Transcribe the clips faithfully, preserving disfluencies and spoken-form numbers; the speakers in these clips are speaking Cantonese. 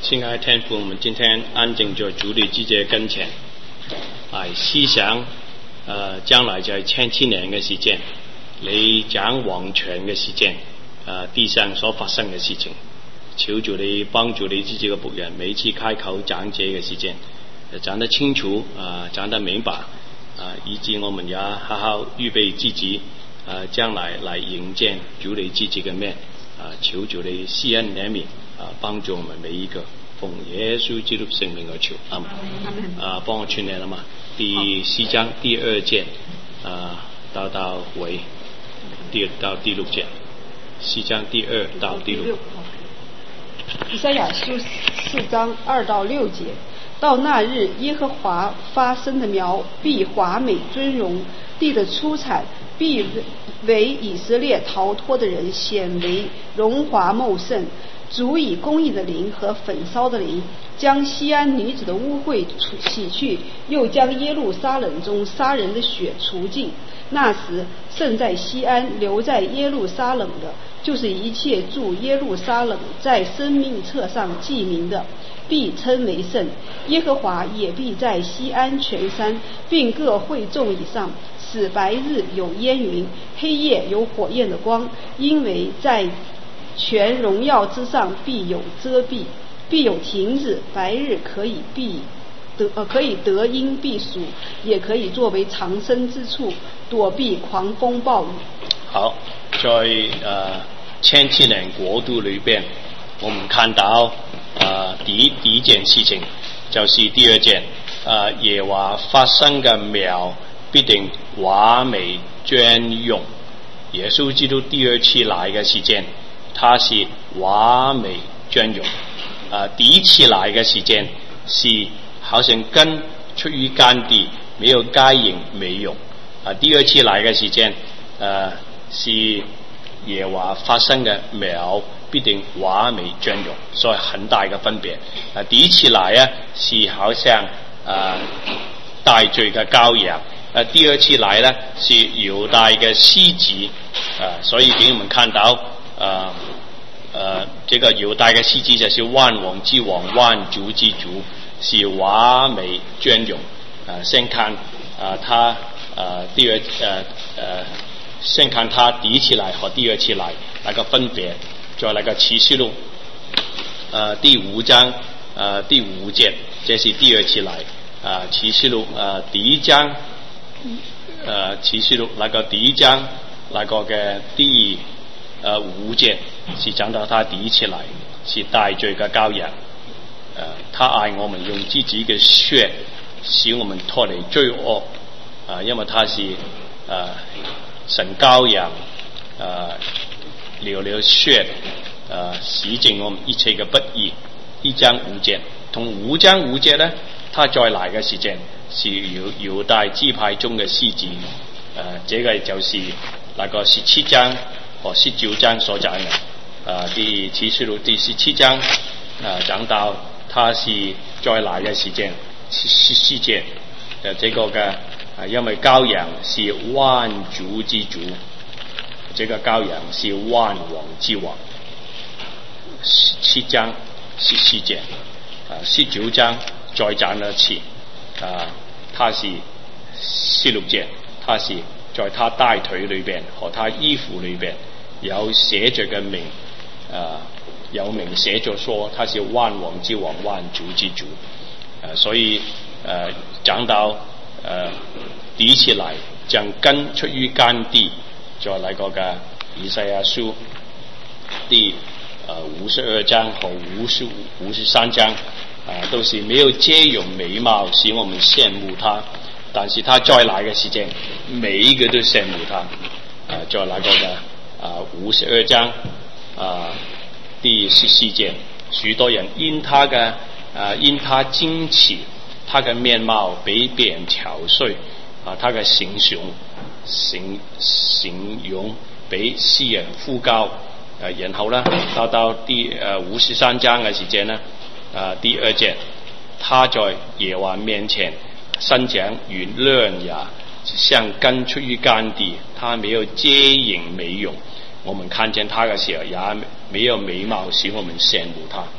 亲爱的天父，我们今天安静在主的季节跟前，啊，思想呃將來就係千千年嘅時間，你掌王權嘅時間，啊地上所發生嘅事情，求主你幫助你自己嘅僕人，每一次開口講這嘅時間，講得清楚啊，講得明白啊，以致我們也好好預備自己啊，將來來迎見主你自己嘅面啊，求主你施恩憐憫啊，幫助我們每一個。奉耶穌基督聖名而求，阿們。啊，幫我串聯了嘛？第四章第二節啊，到到尾，第到第六節，四章第二到第六。 以賽亞書四章二到六節，到那日，耶和華發生的苗必華美尊榮，地的出產必為以色列逃脫的人顯為榮華茂盛。主以公義的靈和焚燒的靈，將西安女子的污穢洗去，又將耶路撒冷中殺人的血除盡。那時，聖在西安，留在耶路撒冷的，就是一切住耶路撒冷在生命冊上記名的，必稱為聖。耶和華也必在西安全山並各會眾以上，使白日有煙雲，黑夜有火焰的光，因為在全榮耀之上必有遮蔽，必有亭子，白日可以避得、呃、可以得陰避暑，也可以作為藏身之處，躲避狂風暴雨。 好，在呃千禧年國度裏邊，我們看到呃第一第一件事情就是第二件，呃耶和華發生嘅苗必定華美尊榮。耶穌基督第二次來嘅時間，它是華美尊榮。啊，第一次來嘅時間是好像根出於乾地，沒有該隱沒用。啊，第二次來嘅時間，呃，是耶和華發生嘅苗必定華美尊榮，所以很大嘅分別。啊，第一次來啊，是好像啊帶罪嘅羔羊。啊，第二次來呢，是猶大嘅獅子。啊，所以給我們看到。呃呃，這個猶大嘅獅子就是萬王之王、萬主之主，是華美尊榮。啊，先看啊，他呃第二呃呃，先看他第一次來和第二次來那個分別，在那個啟示錄呃第五章呃第五節，這是第二次來。啊，啟示錄呃第一章呃啟示錄那個第一章那個嘅第呃五節是講到他第一次來，是帶罪嘅羔羊。呃，他愛我們，用自己嘅血使我們脫離罪惡。啊、呃，因為他是呃神羔羊，呃流了血，呃洗淨我們一切嘅不義。一章五節，同五章五節呢，他再來嘅時間是猶猶大支派中嘅獅子。呃，這個就是那個十七章和十九章所講嘅。啊，第啟示錄第十七章啊講到他是再來嘅時間是十四節。誒，這個嘅啊，因為羔羊是萬主之主，這個羔羊是萬王之王。十七章十四節，啊，十九章再講一次，啊，他是十六節，他是在他大腿裏邊和他衣服裏邊有寫着嘅名。啊，有名寫着說他是萬王之王、萬主之主。啊，所以呃講到呃第一次來將根出於乾地，在那個嘅以賽亞書第呃五十二章和五十五十三章啊，都是沒有遮容美貌，使我們羨慕他。但是他再來嘅時間，每一個都羨慕他。啊，在那個嘅啊五十二章。啊，第十四節，許多人因他嘅啊，因他驚奇，他嘅面貌比別人憔悴，啊，他嘅形象形形容比世人枯槁。啊，然後呢，到到第誒五十三章嘅時間呢，啊，第二節，他在耶和華面前生長如嫩芽，像根出於乾地，他沒有遮影美容。我們看見他嘅時候，也沒有美貌使我們羨慕他。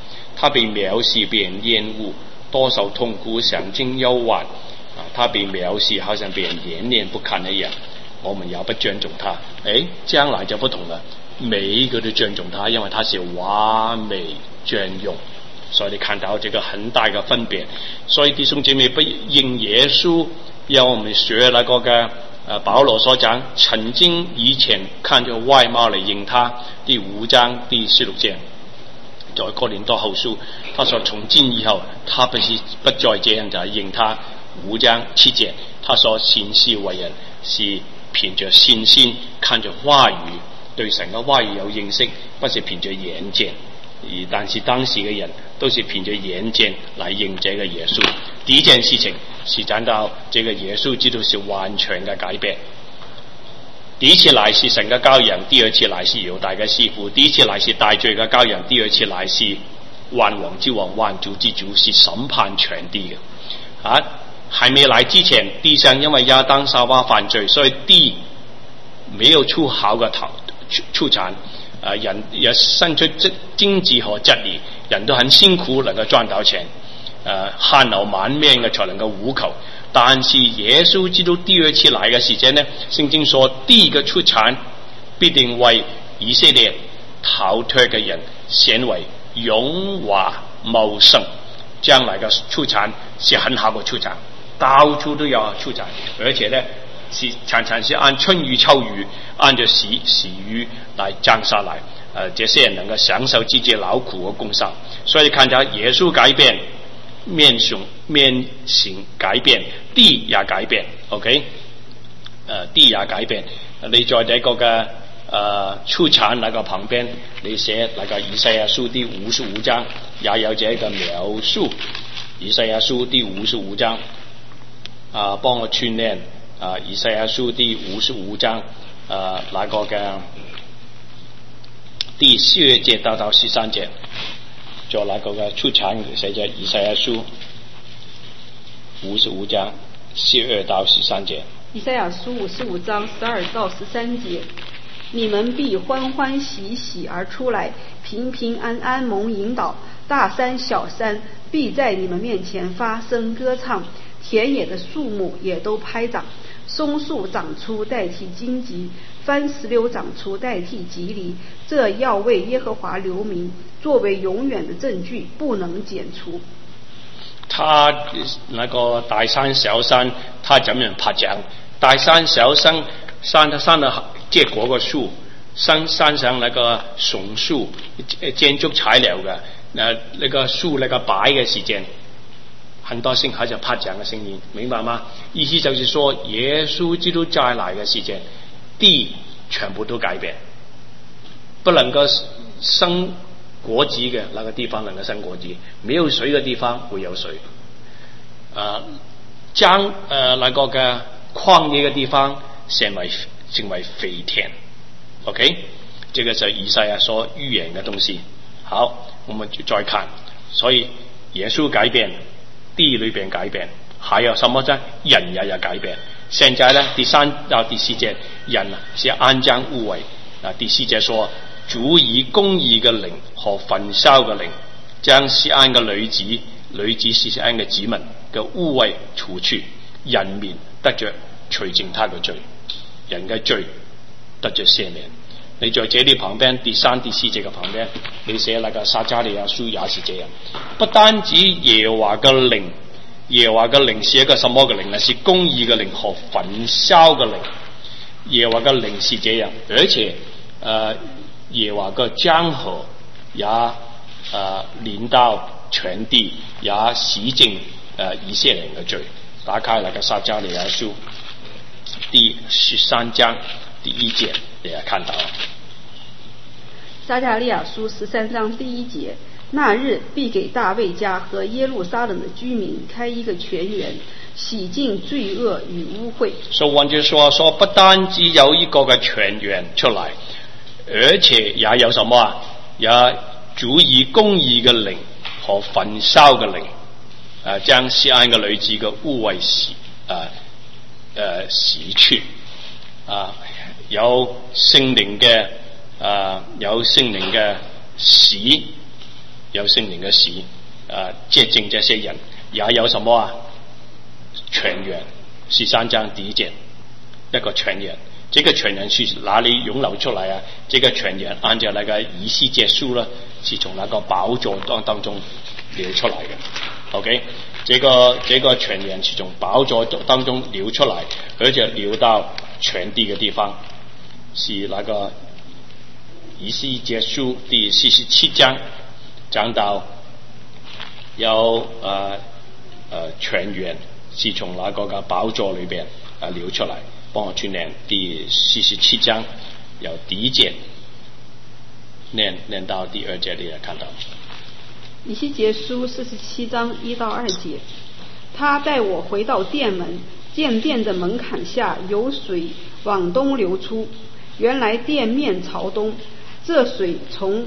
他被藐视，被人厌恶，多受痛苦，享尽忧患啊！他被藐视，好像被人连连不看一样。我们也不尊重他，哎，将来就不同了，每一个都尊重他，因为他是完美专用。所以你看到这个很大的分别。所以弟兄姐妹，不认耶稣，要我们学那个嘅呃保罗所讲，曾经以前看着外貌来认他，第五章第十六节，在哥林多后书，他说从今以后，他不是不再这样的认他。五章七节，他说行事为人是凭着信心，看着话语，对神嘅话语有认识，不是凭着眼见。而但是当时嘅人都是凭着眼见来认这个耶稣。第一件事情是讲到这个耶稣基督是完全嘅改变。第一次来是神嘅羔羊，第二次来是犹大嘅师傅。第一次来是大罪嘅羔羊，第二次来是万王之王、万主之主，是审判全地嘅。啊，还没来之前，地上因为亚当夏娃犯罪，所以地没有出好嘅头出产。呃，人也生出经济和质力，人都很辛苦能够赚到钱，呃，汗流满面嘅才能够糊口。但是耶稣基督第二次来嘅时间呢，圣经说地嘅出产必定为以色列逃脱嘅人显为荣华茂盛。将来嘅出产是很好嘅出产，到处都有出产，而且呢是常常是按春雨秋雨，按着时时雨来降下来。呃，这些人能够享受自己劳苦和功效。所以看到耶稣改变，面容面形改变，地也改变。OK， 呃，地也改变。你在这个嘅呃出产那个旁边，你写那个以赛亚书第五十五章，也有这个描述。以赛亚书第五十五章，啊、呃，帮我串联。啊，以赛亚书第五十五章，呃，那个嘅第十二节到到十三节，就那个嘅出产写着以赛亚书五十五章十二到十三节。 以赛亚书五十五章十二到十三节，你们必欢欢喜喜而出来，平平安安蒙引导，大山小山必在你们面前发声歌唱，田野的树木也都拍掌。松树长出代替荆棘，番石榴长出代替吉藜，这要为耶和华留名，作为永远的证据，不能剪除。 他那个大山小山，他怎么样拍掌？大山小山，山山的结果个树，山山上那个松树，建筑材料嘅，那那个树那个摆嘅时间。很多声还是拍掌的声音，明白吗？意思就是说，耶稣基督再来的时间，地全部都改变，不能够生果子的那个地方能够生果子，没有水的地方会有水。呃，将呃那个嘅旷野的地方成为成为肥田。OK， 这个是以赛亚所预言的东西。好，我们就再看，所以耶稣改变。地里边改变，还有什么呢？人也有改变。现在呢，第三到第四节，人是安将污秽。啊，第四节说，主以公义嘅靈和焚燒嘅靈，將錫安嘅女子、女子是錫安嘅子民嘅污穢除去，人民得着除淨他嘅罪，人嘅罪得着赦免。你在這裏旁邊第三、第四節嘅旁邊，你寫那個撒迦利亞書也是這樣。不單止耶和華嘅靈，耶和華嘅靈是一個什麼嘅靈呢？是公義嘅靈和焚燒嘅靈。耶和華嘅靈是這樣，而且呃耶和華嘅江河也呃臨到全地，也洗淨呃以色列嘅罪。打開那個撒迦利亞書第十三章第一節，你也看到。 撒迦利亚书十三章第一节，那日必给大卫家和耶路撒冷的居民开一个泉源，洗净罪恶与污秽。 所以換句說說，不單止有一個嘅泉源出嚟，而且也有什麼啊？也主以公義嘅靈和焚燒嘅靈，誒將錫安嘅女子嘅污穢洗誒誒洗去，啊有聖靈嘅。誒、呃、有聖靈嘅洗有聖靈嘅使，啊潔淨這些人，也有什麼啊？泉源，十三章第一節，一個泉源。這個泉源是哪裡湧流出來啊？這個泉源按照那個以西結書呢，是從那個寶座當當中流出來嘅。OK， 這個這個泉源是從寶座當中流出來，而且流到全地嘅地方，是那個以西結書第四十七章講到有呃呃泉源是從那個嘅寶座裏邊啊流出來。幫我去念第四十七章，由第一節念念到第二節，你也看到。 以西結書四十七章一到二節，他帶我回到殿門，見殿的門檻下有水往東流出，原來殿面朝東，這水從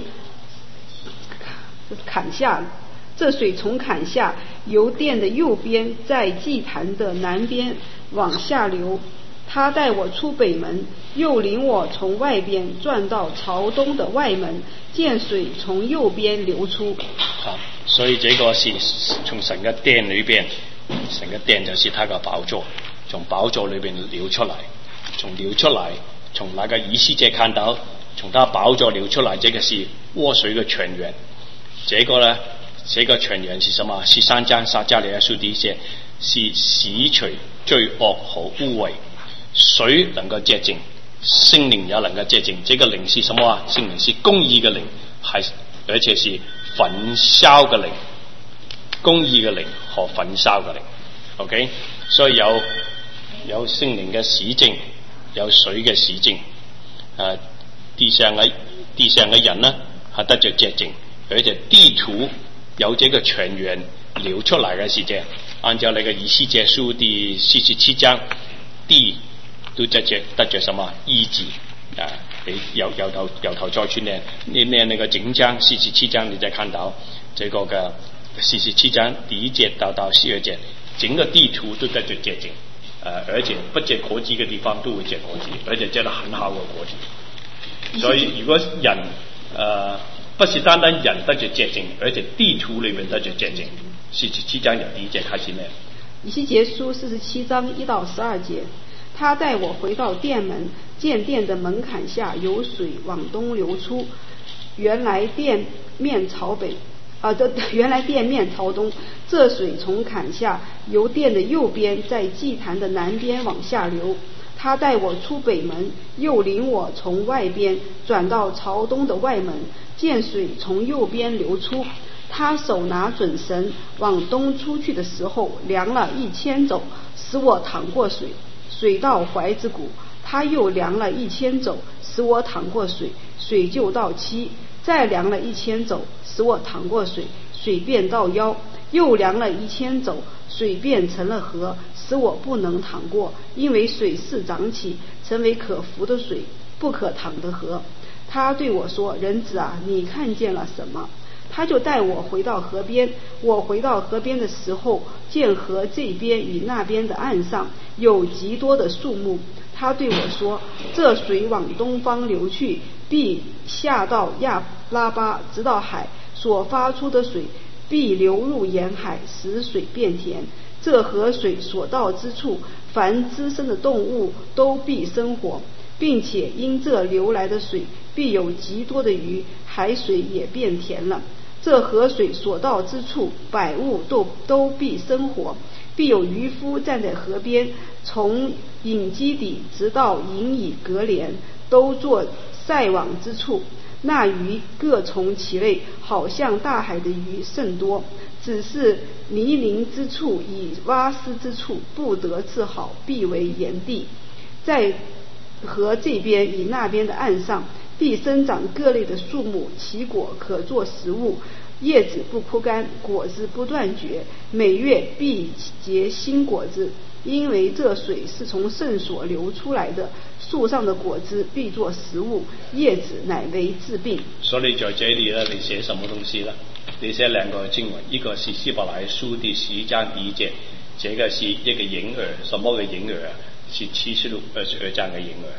坎下，這水從坎下由殿的右邊，在祭壇的南邊往下流。他帶我出北門，又領我從外邊轉到朝東的外門，見水從右邊流出。 好，所以這個是從神嘅殿裏邊，神嘅殿就是他嘅寶座，從寶座裏邊流出來，從流出來，從那個以西結看到，從他寶座流出來，這個是活水嘅泉源。這個呢，這個泉源是什麼？十三章撒迦利亞書第一節，是洗除罪惡和污穢。水能夠潔淨，聖靈也能夠潔淨。這個靈是什麼啊？聖靈是公義嘅靈，係而且是焚燒嘅靈，公義嘅靈和焚燒嘅靈。OK， 所以有有聖靈嘅洗淨，有水嘅洗淨。啊，地上嘅地上嘅人呢，係得着潔淨，而且地土有這個泉源流出來嘅時間，按照那個以西結書第四十七章，地都得着得着什麼醫治啊？你由由頭由頭再去念，你念那個整章四十七章，你再看到這個嘅四十七章第一節到到十二節，整個地圖都得着潔淨，呃，而且不結果子嘅地方都會結果子，而且結得很好嘅果子。所以如果人呃不是單單人得着潔淨，而且地圖裏面得着潔淨，四十七章由第一節開始念。 以西結書四十七章一到十二節。他帶我回到殿門，見殿的門檻下有水往東流出，原來殿面朝北，啊，的原來殿面朝東，這水從坎下由殿的右邊，在祭壇的南邊往下流。他帶我出北門，又領我從外邊轉到朝東的外門，見水從右邊流出。他手拿準繩往東出去的時候，量了一千肘，使我淌過水。水到踝子骨，他又量了一千肘，使我淌過水，水就到膝；再量了一千肘，使我淌過水，水便到腰；又量了一千肘，水變成了河，使我不能淌過，因為水勢漲起，成為可服的水，不可淌的河。他對我說：人子啊，你看見了什麼？他就帶我回到河邊，我回到河邊的時候，見河這邊與那邊的岸上有極多的樹木。他對我說：這水往東方流去，必下到亞拉巴，直到海，所發出的水必流入沿海，使水變甜。這河水所到之處，凡滋生的動物都必生活，並且因這流來的水必有極多的魚，海水也變甜了。這河水所到之處，百物都都必生活，必有漁夫站在河邊，從隱基底直到隱以革連，都作曬網之處。那魚各從其類，好像大海的魚甚多，只是泥濘之處以窪濕之處不得治好，必為鹽地。在河這邊與那邊的岸上，必生長各類的樹木，其果可作食物，葉子不枯乾，果子不斷絕，每月必結新果子。因為這水是從聖所流出來的，樹上的果子必作食物，葉子乃為治病。 所以在這裡呢，你寫什麼東西呢？你寫兩個經文，一個是希伯來書第十章第一節，這個是一個嬰兒，什麼嘅嬰兒啊？是啟示錄二十二章嘅嬰兒。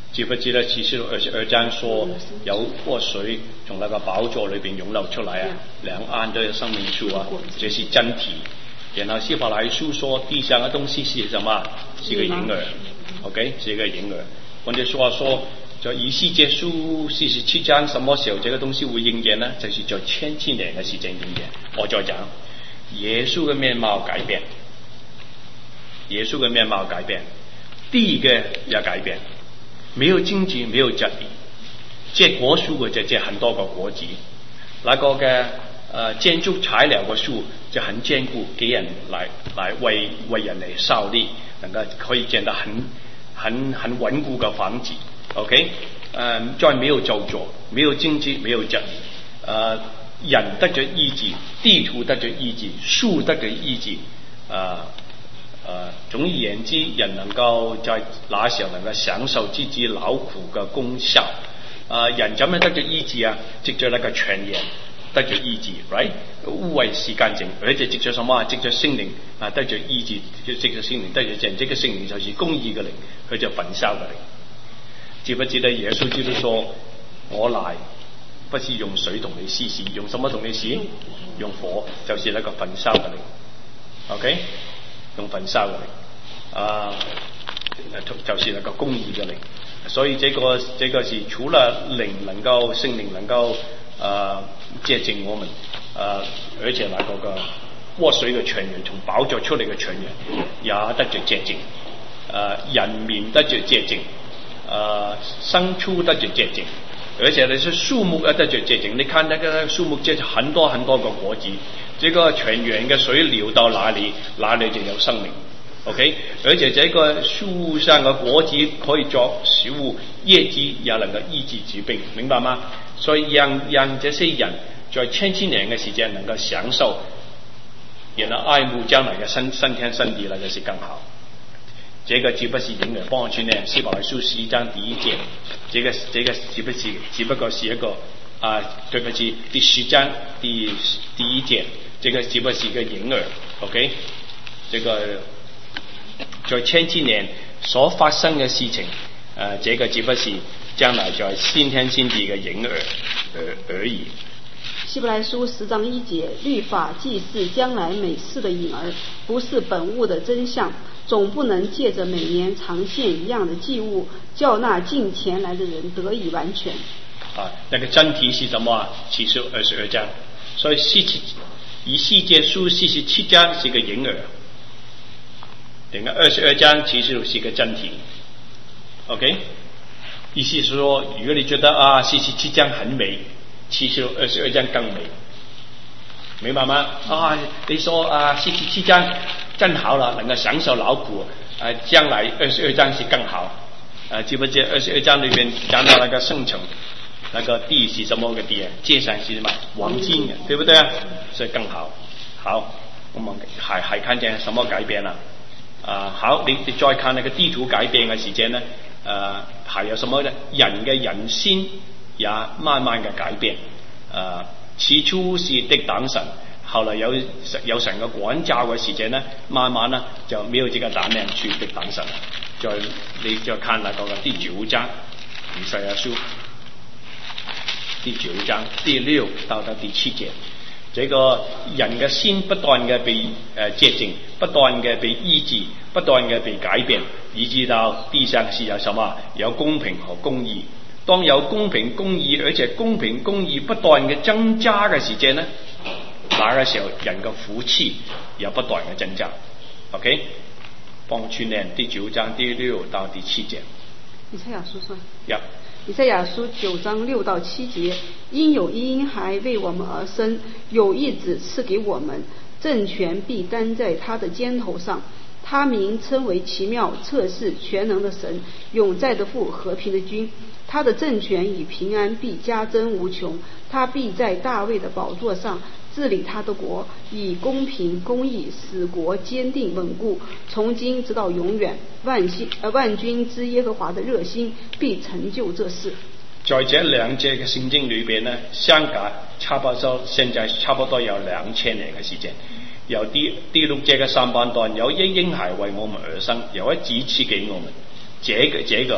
記不記得啟示錄二十二章說有活水從那個寶座裏邊湧流出來啊，兩岸都有生命樹啊，這是真體。然後希伯來書說地上的東西是什麼？是個影兒 ，OK， 是一個影兒。或者說說在以西結書四十七章什麼時候這個東西會應驗呢？就是在千禧年嘅時間應驗。我再講，耶穌嘅面貌改變，耶穌嘅面貌改變，地嘅也改變。沒有經濟，沒有疾病，結果樹嘅就即係很多個果子，那個嘅呃建築材料嘅樹就很堅固，給人來來為為人嚟效力，能夠可以建得很很很穩固嘅房子。OK， 呃，再沒有咒詛，沒有經濟，沒有疾病，呃，人得咗醫治，地土得咗醫治，樹得咗醫治，啊、呃。呃，總而言之，人能夠在那時候能夠享受自己勞苦嘅功效。啊、呃，人怎麼得咗醫治啊？藉着那個泉源得咗醫治 ，right？ 污穢是乾淨，而且藉着什麼啊？藉着聖靈啊，得咗醫治，藉着聖靈得咗淨，這個聖靈就是公義嘅靈，佢就焚燒嘅靈。記不記得耶穌基督說：我來不是用水同你施洗，用什麼同你施？用火，就是那個焚燒嘅靈。OK？用焚燒嘅靈，啊，就是那個公義嘅靈，所以這個這個是除了靈能夠聖靈能夠啊潔淨我們，啊，而且那個個活水嘅泉源從寶座出嚟嘅泉源也得着潔淨，啊，人民得着潔淨，啊，牲畜得着潔淨，而且呢是樹木也得着潔淨。你看那個樹木結很多很多個果子。這個泉源嘅水流到哪裡，哪裡就有生命。OK， 而且這個樹上嘅果子可以作食物，葉子也能夠醫治疾病，明白嗎？所以讓讓這些人在千禧年嘅時間能夠享受，然後愛慕將來嘅新新天新地，那就是更好。這個只不是影兒，幫我去念希伯來書十一章第一節，這個這個只不是只不過是一個啊，對不起，第十章第第一節。這個只不過是一個影兒 ，OK？ 這個在千禧年所發生嘅事情，誒、呃，這個只不過是將來在新天新地嘅影兒而而已。 希伯來書十章一節，律法既是將來美事的影兒，不是本物的真相，總不能借着每年常獻一樣的祭物，叫那近前來的人得以完全。 啊，那個真題是什麼啊？啟示二十二章，所以四七。以西結書四十七章是個影兒，整個二十二章其實是個真題。OK， 意思是說，如果你覺得啊四十七章很美，其實二十二章更美，明白嗎？啊，你說啊四十七章真好了，能夠享受勞苦，啊，將來二十二章是更好。啊，記不記得二十二章裏邊講到那個聖城？那個地是什麼個地啊？界上是什麼？黃金嘅，對不對啊？所以更好。好，我們還還看見什麼改變啦？啊，好，你你再看那個地圖改變嘅時間呢？啊，還有什麼呢？人嘅人心也慢慢嘅改變。啊，起初是敵擋神，後來有有神嘅管教嘅時間呢，慢慢呢就沒有這個膽量去敵擋神。再你再看那個第九章以賽亞書。第九章第六到到第七節，這個人嘅心不斷嘅被誒潔淨，不斷嘅被醫治，不斷嘅被改變，以至到地上是有什麼？有公平和公義。當有公平公義，而且公平公義不斷嘅增加嘅時間呢，那個時候人嘅福氣也不斷嘅增加。OK， 幫我去念第九章第六到第七節。 以賽亞書算。 Yeah。 以賽亞書九章六到七節，因有一嬰孩為我們而生，有一子賜給我們，政權必擔在他的肩頭上。他名稱為奇妙、策士、全能的神，永在的父、和平的君。他的政權與平安必加增無窮。他必在大衛的寶座上治理他的國，以公平公義使國堅定穩固，從今直到永遠。萬心呃萬軍之耶和華的熱心必成就這事。 在這兩節嘅聖經裏邊呢，相隔差不多，現在差不多有兩千年嘅時間。有第第六節嘅上半段，有一嬰孩為我們而生，有一子賜給我們。這個這個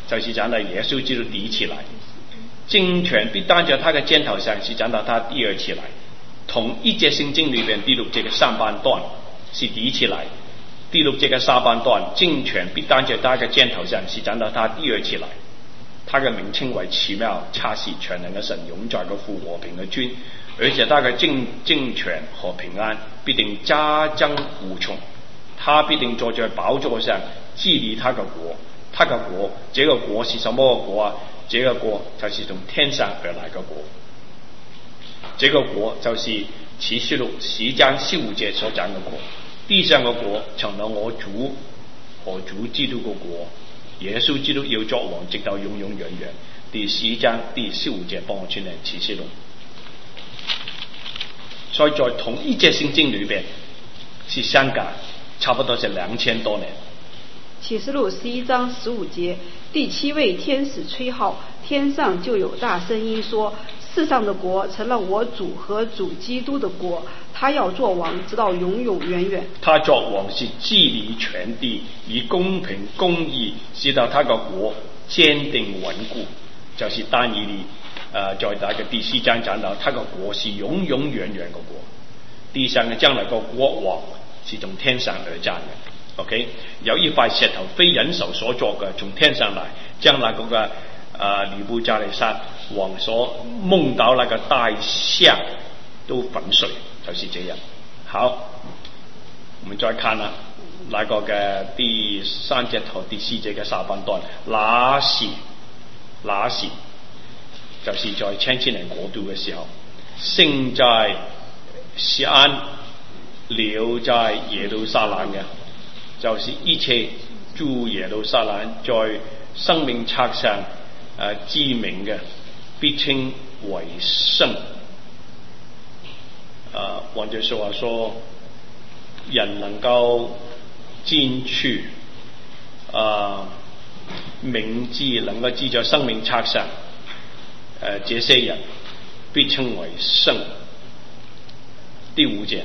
就是讲到耶稣基督第一次来，政权必担在他的肩头上，是讲到他第二次来。同一节聖經裏邊第六節嘅上半段是第一次來，第六節嘅下半段政權必擔在他嘅肩頭上，是講到他第二次來。他嘅名稱為奇妙、策士、全能嘅神、永在嘅父、和平嘅君，而且他嘅政政權和平安必定加增無窮，他必定坐在寶座上治理他嘅國。他嘅國，這個國是什麼嘅國啊？這個國就是從天上而來嘅國。這個國就是啟示錄十章十五節所講嘅國，地上嘅國成了我主和主基督嘅國，耶穌基督要作王，直到永永遠遠。第十章第十五節幫我串嚟啟示錄。所以在同一節聖經裏邊是相隔差不多是兩千多年。 啟示錄十一章十五節，第七位天使吹號，天上就有大聲音說，世上的國成了我主和主基督的國，他要作王，直到永永遠遠。 他作王是治理全地，以公平公義使到他個國堅定穩固。就是但以理呃在那個第四章講到，他個國是永永遠遠嘅國。地上嘅將來個國王是從天上而降嘅。OK， 有一塊石頭非人手所作嘅，從天上來，將那個個啊尼布甲尼撒王所夢到那個大象都粉碎，就是這樣。好，我們再看啦，那個嘅第三節頭第四節嘅下半段，那時那時就是在千禧年國度嘅時候，聖在錫安，留在耶路撒冷嘅。就是一切住耶路撒冷在生命冊上誒知名嘅，必稱為聖。呃，換句説話說，人能夠進去啊名字能夠記在生命冊上，誒、呃、這些人必稱為聖。第五節，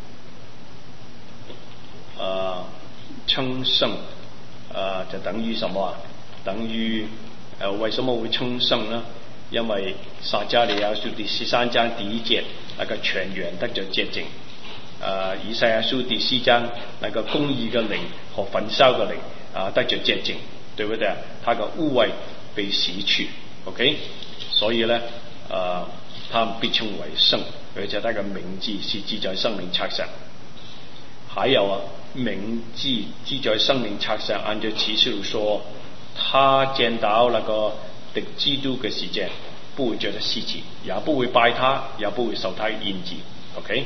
啊。稱聖，呃，就等於什麼啊？等於呃，為什麼會稱聖呢？因為撒迦利亞書第十三章第一節，那個泉源得着潔淨；呃，以賽亞書第四章，那個公義嘅靈和焚燒嘅靈啊，得着潔淨，對不對啊？他個污穢被洗去 ，OK， 所以呢，呃，他們必稱為聖，而且他嘅名字是記在生命冊上。還有啊。名字記在生命冊上，按照啟示錄說，他見到那個敵基督嘅時間，不會覺得稀奇，也不會拜他，也不會受他印記。OK，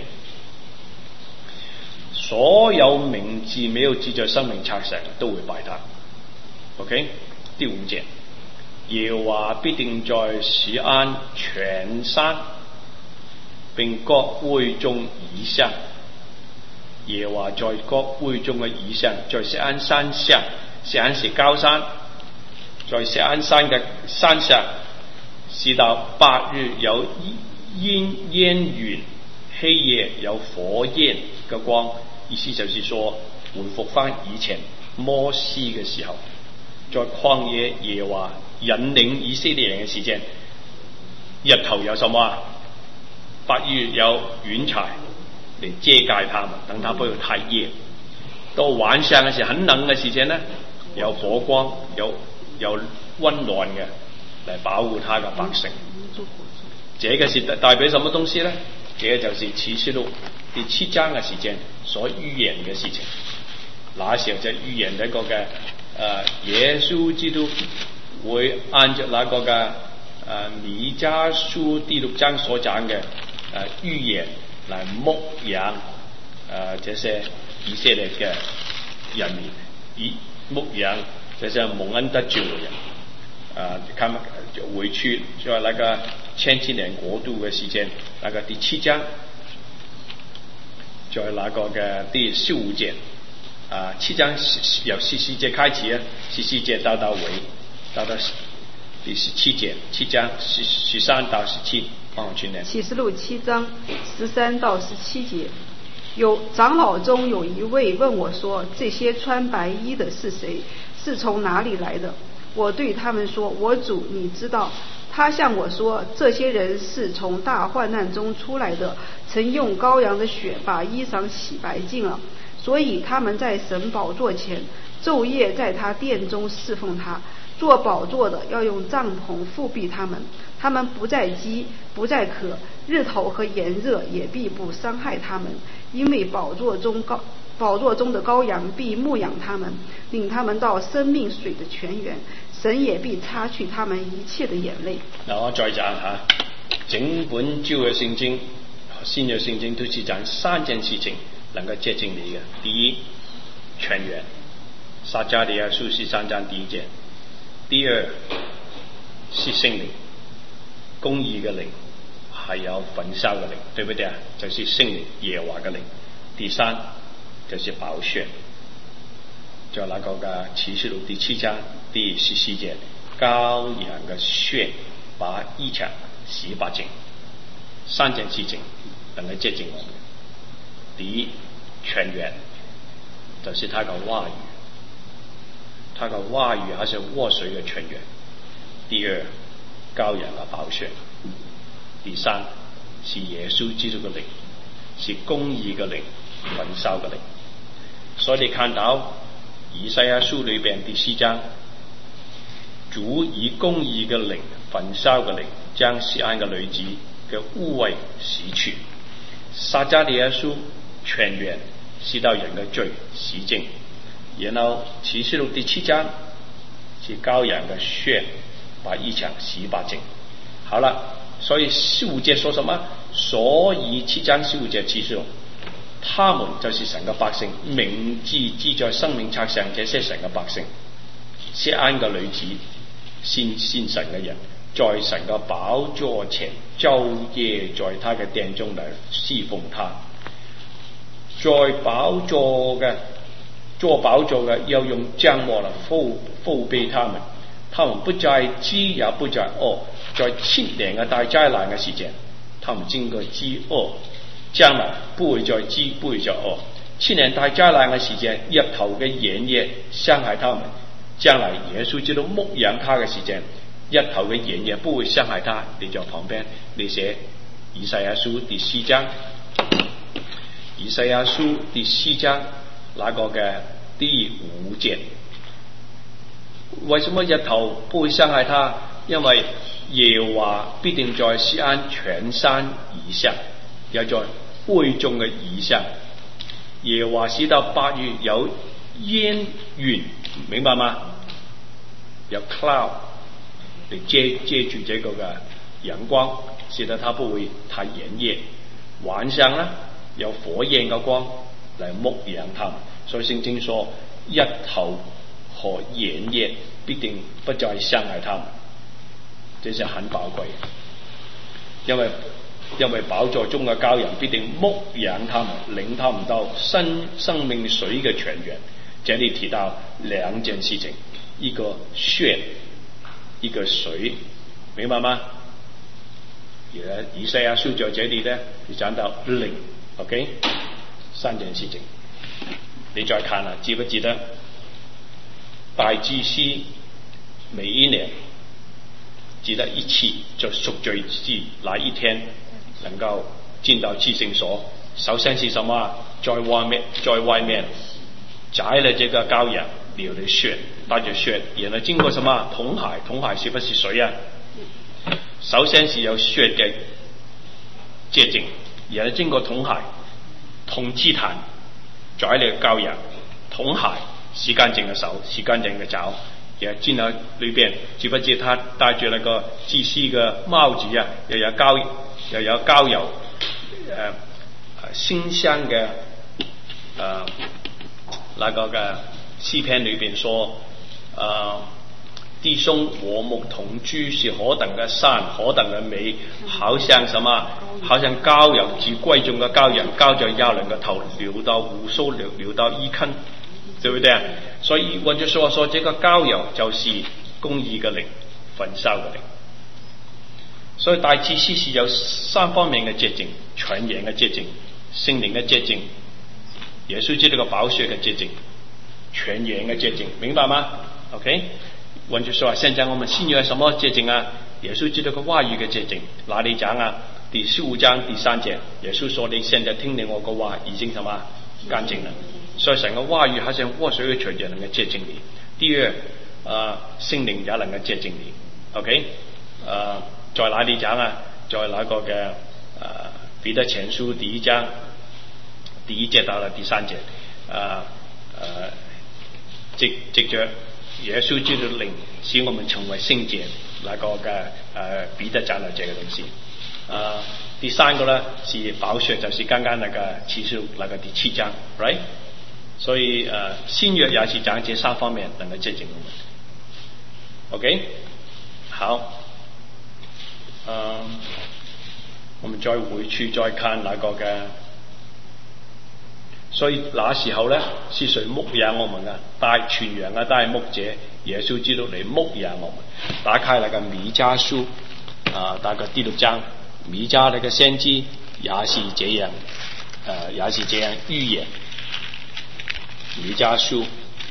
所有名字沒有記在生命冊上，都會拜他。OK， 第五節，耶和華必定在錫安全山並各會眾以上。耶和華在各會眾嘅以上，在錫安山上，錫安是高山，在錫安山嘅山上，使到白日有煙煙雲，黑夜有火焰嘅光。意思就是說，回復翻以前摩西嘅時候，在曠野耶和華引領以色列人嘅時間，日頭有什麼啊？白日有雲彩嚟遮蓋他們，等他不會太熱。到晚上嘅時候，很冷嘅時間呢，有火光，有有溫暖嘅嚟保護他嘅百姓。這個是代表什麼東西呢？這個就是啟示錄第七章嘅時間所預言嘅事情。那時候就預言一個嘅誒、呃、耶穌基督會按照那個嘅誒彌迦書第六章所講嘅誒預言。來牧養呃這些以色列嘅人民，以牧養這些蒙恩得救嘅人，啊、呃，他們回去在那個千禧年國度嘅時間，那個第七章，在那個嘅第十五節，啊、呃，七章由十四節開始啊，十四節到到尾，到到第十七節，七章十十三到十七。 啟示錄七章十三到十七節，有長老中有一位問我說：這些穿白衣的是誰？是從哪裡來的？ 我对他们说，我主你知道。他向我说，这些人是从大患难中出来的，曾用羔羊的血把衣裳洗白净了，所以他们在神宝座前昼夜在他殿中侍奉他。做宝座的要用帐篷覆庇他们，他们不再饥不再渴，日头和炎热也必不伤害他们，因为宝座中高宝座中的羔羊必牧养他们，领他们到生命水的泉源，神也必擦去他们一切的眼泪。 嗱，我再講下，整本舊嘅聖經、新約聖經都是講三件事情能夠接近你嘅。第一，泉源，撒迦利亞書十三章第一節。第二是聖靈，公義嘅靈，還有焚燒嘅靈，對不對啊？就是聖靈耶和華嘅靈。第三就是寶血，就那個嘅啟示錄第七章第十四節，羔羊嘅血把衣裳洗白淨。三件事情能夠接近我們。第一，泉源，就是他嘅話語。他的話語還是活水的泉源。第二，羔羊的寶血。第三，是耶穌基督的靈，是公義的靈，焚燒的靈。所以你看到以賽亞書裏邊第四章，主以公義的靈、焚燒的靈，將錫安的女子嘅污穢洗去。撒迦利亞書泉源，洗到人的罪，洗淨。然後啟示錄第七章是羔羊的血把衣裳洗白淨。好了，所以十五節說什麼？所以七章十五節啟示錄，他們就是神嘅百姓，名字記在生命冊上，這些神嘅百姓，錫安嘅女子，信信神嘅人，在神嘅寶座前晝夜在他嘅殿中嚟侍奉他。在寶座嘅做寶座嘅要用帳幕嚟覆覆庇他們，他們不再飢也不再餓。在千年嘅大災難嘅時間，他們經過飢餓，將來不會再飢，不會再餓。千年大災難嘅時間，日頭嘅炎熱傷害他們，將來耶穌基督牧養他嘅時間，日頭嘅炎熱不會傷害他。你在旁邊你寫以賽亞書第四章，以賽亞書第四章那個嘅第五節，為什麼日頭不會傷害他？因為耶和華必定在錫安全山以上，也在會眾嘅以上。耶和華使到八月有煙雲，明白嗎？有 cloud 嚟遮遮住這個嘅陽光，使得它不會太炎熱。晚上呢，有火焰嘅光嚟牧養他們。所以聖經說，日頭和炎熱必定不再傷害他們，這是很寶貴。因為因為寶座中嘅羔羊必定牧養他們，領他們到生生命水嘅泉源。這裡提到兩件事情，一個血，一個水，明白嗎？而以賽亞書在這裡呢，就講到靈 ，OK， 三件事情。你再看啦，記不記得大祭司每一年記得一次就贖罪日那一天能夠進到至聖所，首先是什麼？在外面在外面宰了這個羔羊，流了血，帶着血，然後經過什麼？銅海，銅海是不是水啊？首先是有血嘅潔淨，然後經過銅海，銅祭壇宰了羔羊，銅海洗乾淨嘅手，洗乾淨嘅腳，然後進到裏邊，知不知他戴住那個祭司嘅帽子啊？又有膏，又有膏油，誒、呃，馨香嘅，誒、呃，那個嘅詩篇裏邊說，誒、呃，弟兄和睦同居是何等嘅善，何等嘅美，好像什麼？好像膏油，至貴重嘅膏油，膏在亞倫嘅頭，流到鬍鬚，流流到衣襟，對不對啊？所以換句說話說，這個膏油就是公義嘅靈，焚燒嘅靈。所以大祭司是有三方面嘅潔淨：全然嘅潔淨、聖靈嘅潔淨、耶穌基督嘅寶血嘅潔淨、全然嘅潔淨，明白嗎 ？OK， 換句說話，現在我們新約什麼潔淨啊？耶穌基督嘅話語嘅潔淨，哪裡講啊？第十五章第三節，耶穌說：你現在聽你我嘅話，已經什麼乾淨了。所以成個話語係像活水嘅泉源，能夠潔淨你。第二，啊、呃，聖靈也能夠潔淨你。OK， 啊、呃，在哪裡講啊？在那個嘅啊彼得前書第一章第一節到了第三節，啊、呃、啊，藉藉着耶穌基督的靈使我們成為聖潔，那個嘅誒彼得講了這個東西。啊、呃，第三個呢是寶血，就是剛剛那個啟示錄那個第七章 ，right？ 所以誒、呃、新約也是講這三方面能夠潔淨我們。OK， 好，嗯、呃，我們再回去再看那個嘅。所以那時候呢，是誰牧養我們啊？帶傳揚啊，帶牧者耶穌基督嚟牧養我們。打開那個彌迦書啊，大概第六章，彌迦那個先知也是這樣，呃，也是這樣預言。彌迦書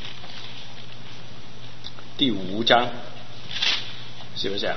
第五章，是不是啊？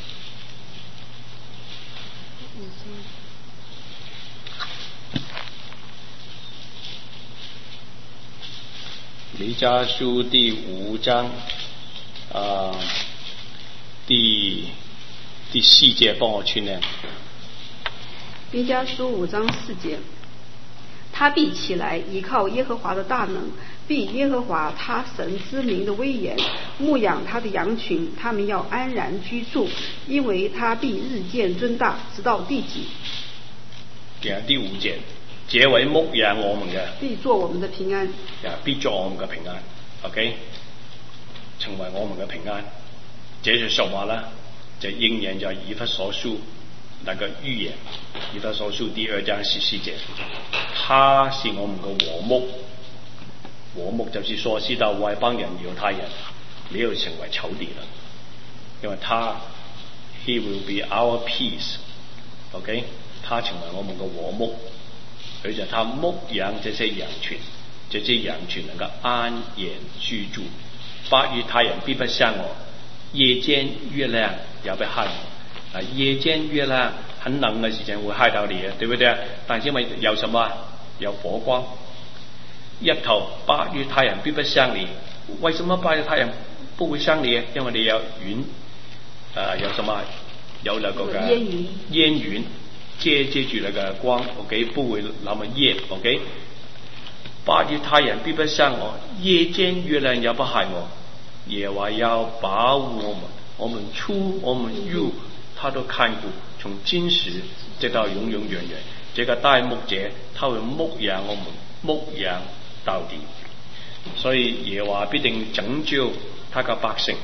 彌迦書第五章，啊、呃，第第四節幫我去念。 彌迦書五章四節，他必起來，依靠耶和華的大能，必耶和華他神之名的威嚴，牧養他的羊群，他們要安然居住，因為他必日漸增大，直到地極。 第五節。這位牧養我們嘅， 必作我們的平安。 呀，必作我們嘅平安。OK， 成為我們嘅平安。這句說話呢，就應驗在以弗所書那個預言。以弗所書第二章十四節，他是我們嘅和睦。和睦就是說，知道外邦人、猶太人沒有成為仇敵了，因為他 He will be our peace。OK， 他成為我們嘅和睦。佢就他牧養這些羊群，這些羊群能夠安然居住。白日太陽必不傷我，夜間月亮也不害我。啊，夜間月亮很冷嘅時間會害到你啊，對不對啊？但是因為有什麼？有火光。日頭白日太陽必不傷你，為什麼白日太陽不會傷你啊？因為你有雲，啊、呃，有什麼？有那個嘅煙雲。煙雲。遮遮住那個光 ，OK， 不會那麼熱 ，OK。白日太陽必不傷我，夜間月亮也不害我。耶和華要保護我們，我們出我們入，他都看顧，從今時直到永永遠遠。這個大牧者，他會牧養我們，牧養到底。所以耶和華必定拯救他嘅百姓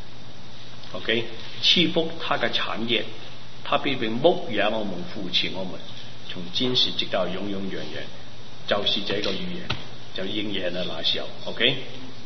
，OK， 賜福他嘅產業。他必定牧養我們，扶持我們，從今時直到永永遠遠，就是這個預言就應驗了那時候。OK，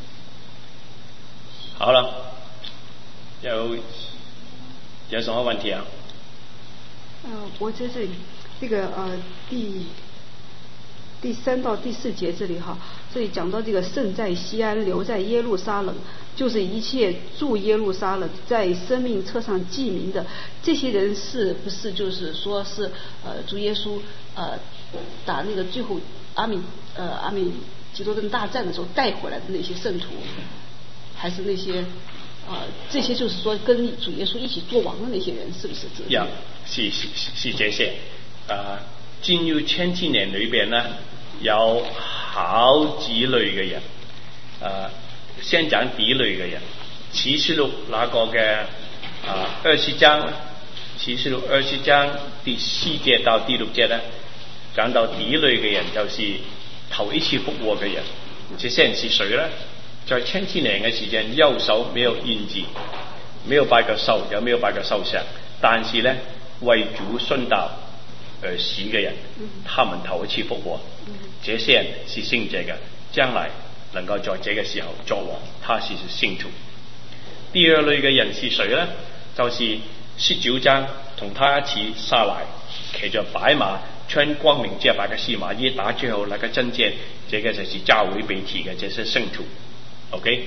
好了，有有什麼問題啊？ 呃，我在這裡，這個呃第第三到第四節這裡哈，這裡講到這個聖在西安，留在耶路撒冷。就是一切住耶路撒冷在生命冊上記名的這些人，是不是就是說是呃主耶穌呃打那個最後阿米呃阿米吉多頓大戰的時候帶回來的那些聖徒，還是那些呃這些就是說跟主耶穌一起作王的那些人，是不是這些？ 有，是是是這些啊，進入千禧年裏邊呢，有好幾類嘅人啊。先講第一類嘅人，啟示錄那個嘅啊二十章，啟示錄二十章第四節到第六節呢，講到第一類嘅人就是頭一次復活嘅人。這些人是誰呢？在千禧年嘅時間，右手沒有印記，沒有拜過獸，又沒有拜過獸像，但是呢為主殉道而死嘅人，他們頭一次復活。這些人是聖者嘅，將來能夠在這個時候作王，他是聖徒。第二類嘅人是誰呢？就是十九章同他一起下來，騎着白馬，穿光明潔白嘅細麻衣，打最後那個真箭，這個就是教會被提嘅這些聖徒。OK，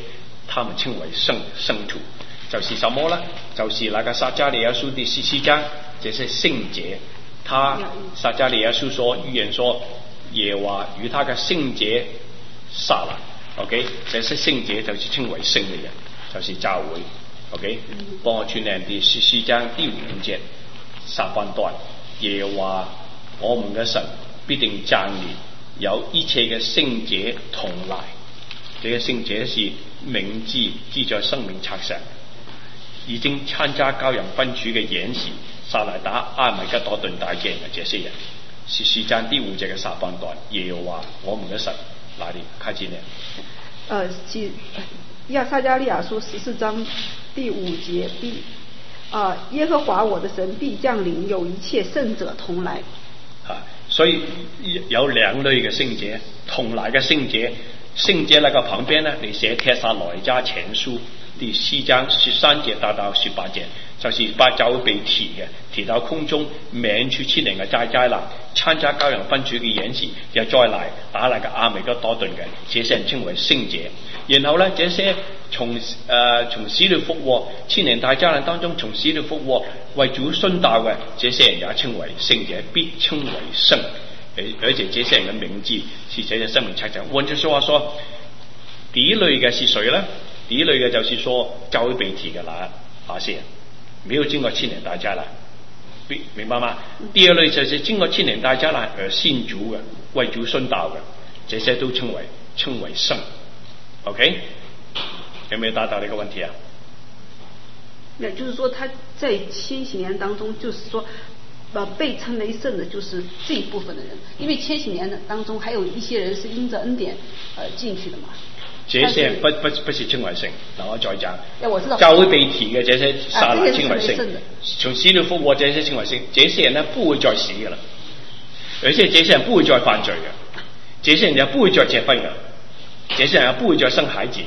他们称为圣圣徒，就是什么呢？就是那个撒迦利亚书第十七章，这是圣洁。他撒迦利亚书说预言说，耶和华与他的圣洁撒来 ，OK， 这是圣洁，就是称为圣的人，就是教會 ，OK， 幫我串念第十四章第五節下半段，耶和華我們嘅神必定站立，有一切嘅聖潔同來。這個聖潔是名字記在生命冊上，已經參加羔羊分主嘅演示，撒來打阿米吉多頓大鏡嘅這些人。十四章第五節嘅下半段，耶和華我們嘅神，哪裡開始呢？ 呃，其亚撒迦利亞書十四章第五節必啊、呃，耶和華我的神必降臨，有一切聖者同來。 啊，所以有兩類嘅聖潔，同來嘅聖潔。聖潔那個旁邊呢，你寫帖撒羅尼迦前書第四章十三節到到十八節，就是把教會被提嘅，提到空中免去七年嘅災災難，參加羔羊分主嘅演示，又再嚟打那個阿米吉多頓嘅，這些人稱為聖潔。然後呢，這些從誒、呃、從死裏復活，千年大災難當中從死裏復活為主殉道嘅，這些人也稱為聖潔，必稱為聖。而且這些人的名字是寫在生命冊上。換句說話說，第一類嘅是誰呢？第一類嘅就是說教會被提嘅那那些人，沒有經過千年大災難，明白嗎？第二類就是經過千年大災難而信主嘅，為主殉道嘅，這些都稱為稱為聖。OK， 有沒有答到呢個問題啊？ 那就是說他在千禧年當中，就是說呃，被稱為聖的，就是這一部分的人，因為千禧年當中還有一些人是因着恩典呃進去的嘛。 這些不不不是稱為聖，嗱我再講。 我知道。 教會被提嘅這些撒來稱為聖， 啊、 從死裏復活這些稱為聖，這些人呢不會再死嘅啦，而且這些人不會再犯罪嘅，這些人也不會再結婚嘅，這些人也不會再生孩子嘅，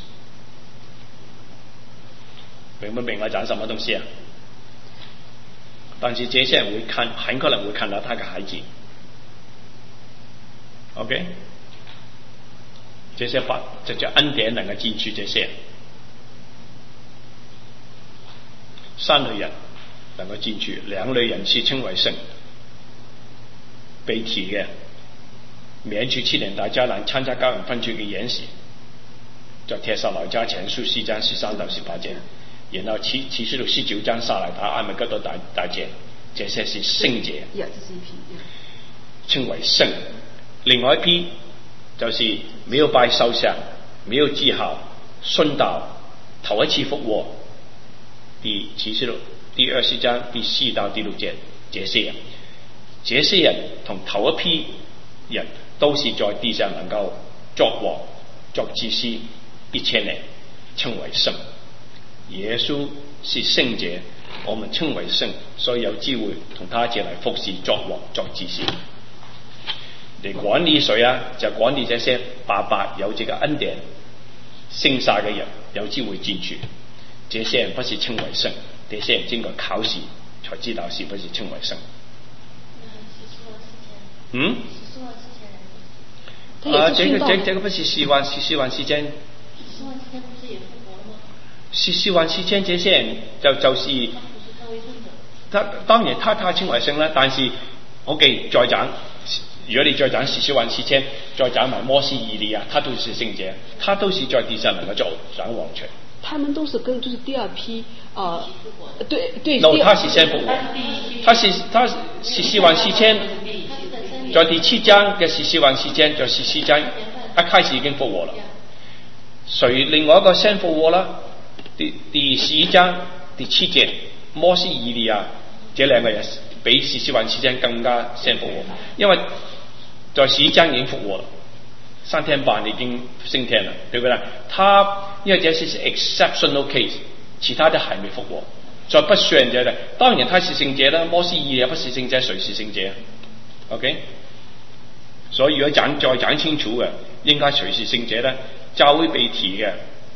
明不明我講什麼東西啊？但是這些人會看，很可能會看到他嘅孩子 ，OK？ 這些法就叫恩典能夠進去這些人，三類人能夠進去，兩類人是稱為聖，被提嘅，免去七年大災難，參加羔羊分主嘅演示，在帖撒羅尼迦前書四章十三到十八節。然後啟啟示錄十九章撒來打阿米吉多大大劍，這些是聖潔，稱為聖。另外一批就是沒有拜獸像，沒有記號，殉道，頭一次復活。第啟示錄第二十章第四到第六節，這些人，這些人同頭一批人都是在地上能夠作王、作祭司一千年，稱為聖。耶穌是聖者，我們稱為聖，所以有機會同他一齊嚟服侍作王作祭司。你管理誰啊？就管理這些白白有這個恩典聖撒嘅人，有機會進去。這些人不是稱為聖，這些人經過考試才知道是不是稱為聖。嗯？啊，這個這這個不是十萬十十萬時間。十萬時間不是也復活了嗎？十十萬時間這些人就就是他當然他他稱為聖啦，但是 OK 再講，如果你再講十十萬時間，再講埋摩西以利亞，他都是聖者，他都是在地上能夠做掌王權。他們都是跟就是第二批啊、呃，對對。no， 他是先復活，他是他十十萬時間，在第七章嘅十十萬時間，在十四章一開始已經復活了。誰另外一個先復活啦？第第十一章第七節，摩西以利亞這兩個人比十十萬時間更加先復活，因為在十一章已經復活了，三天半已經升天了，對不對？他因為這是 exceptional case， 其他的還沒復活，所以不算這的。當然他是聖者啦，摩西以利亞不是聖者，誰是聖者 ？OK， 所以如果講再講清楚嘅，應該誰是聖者呢？教會被提嘅，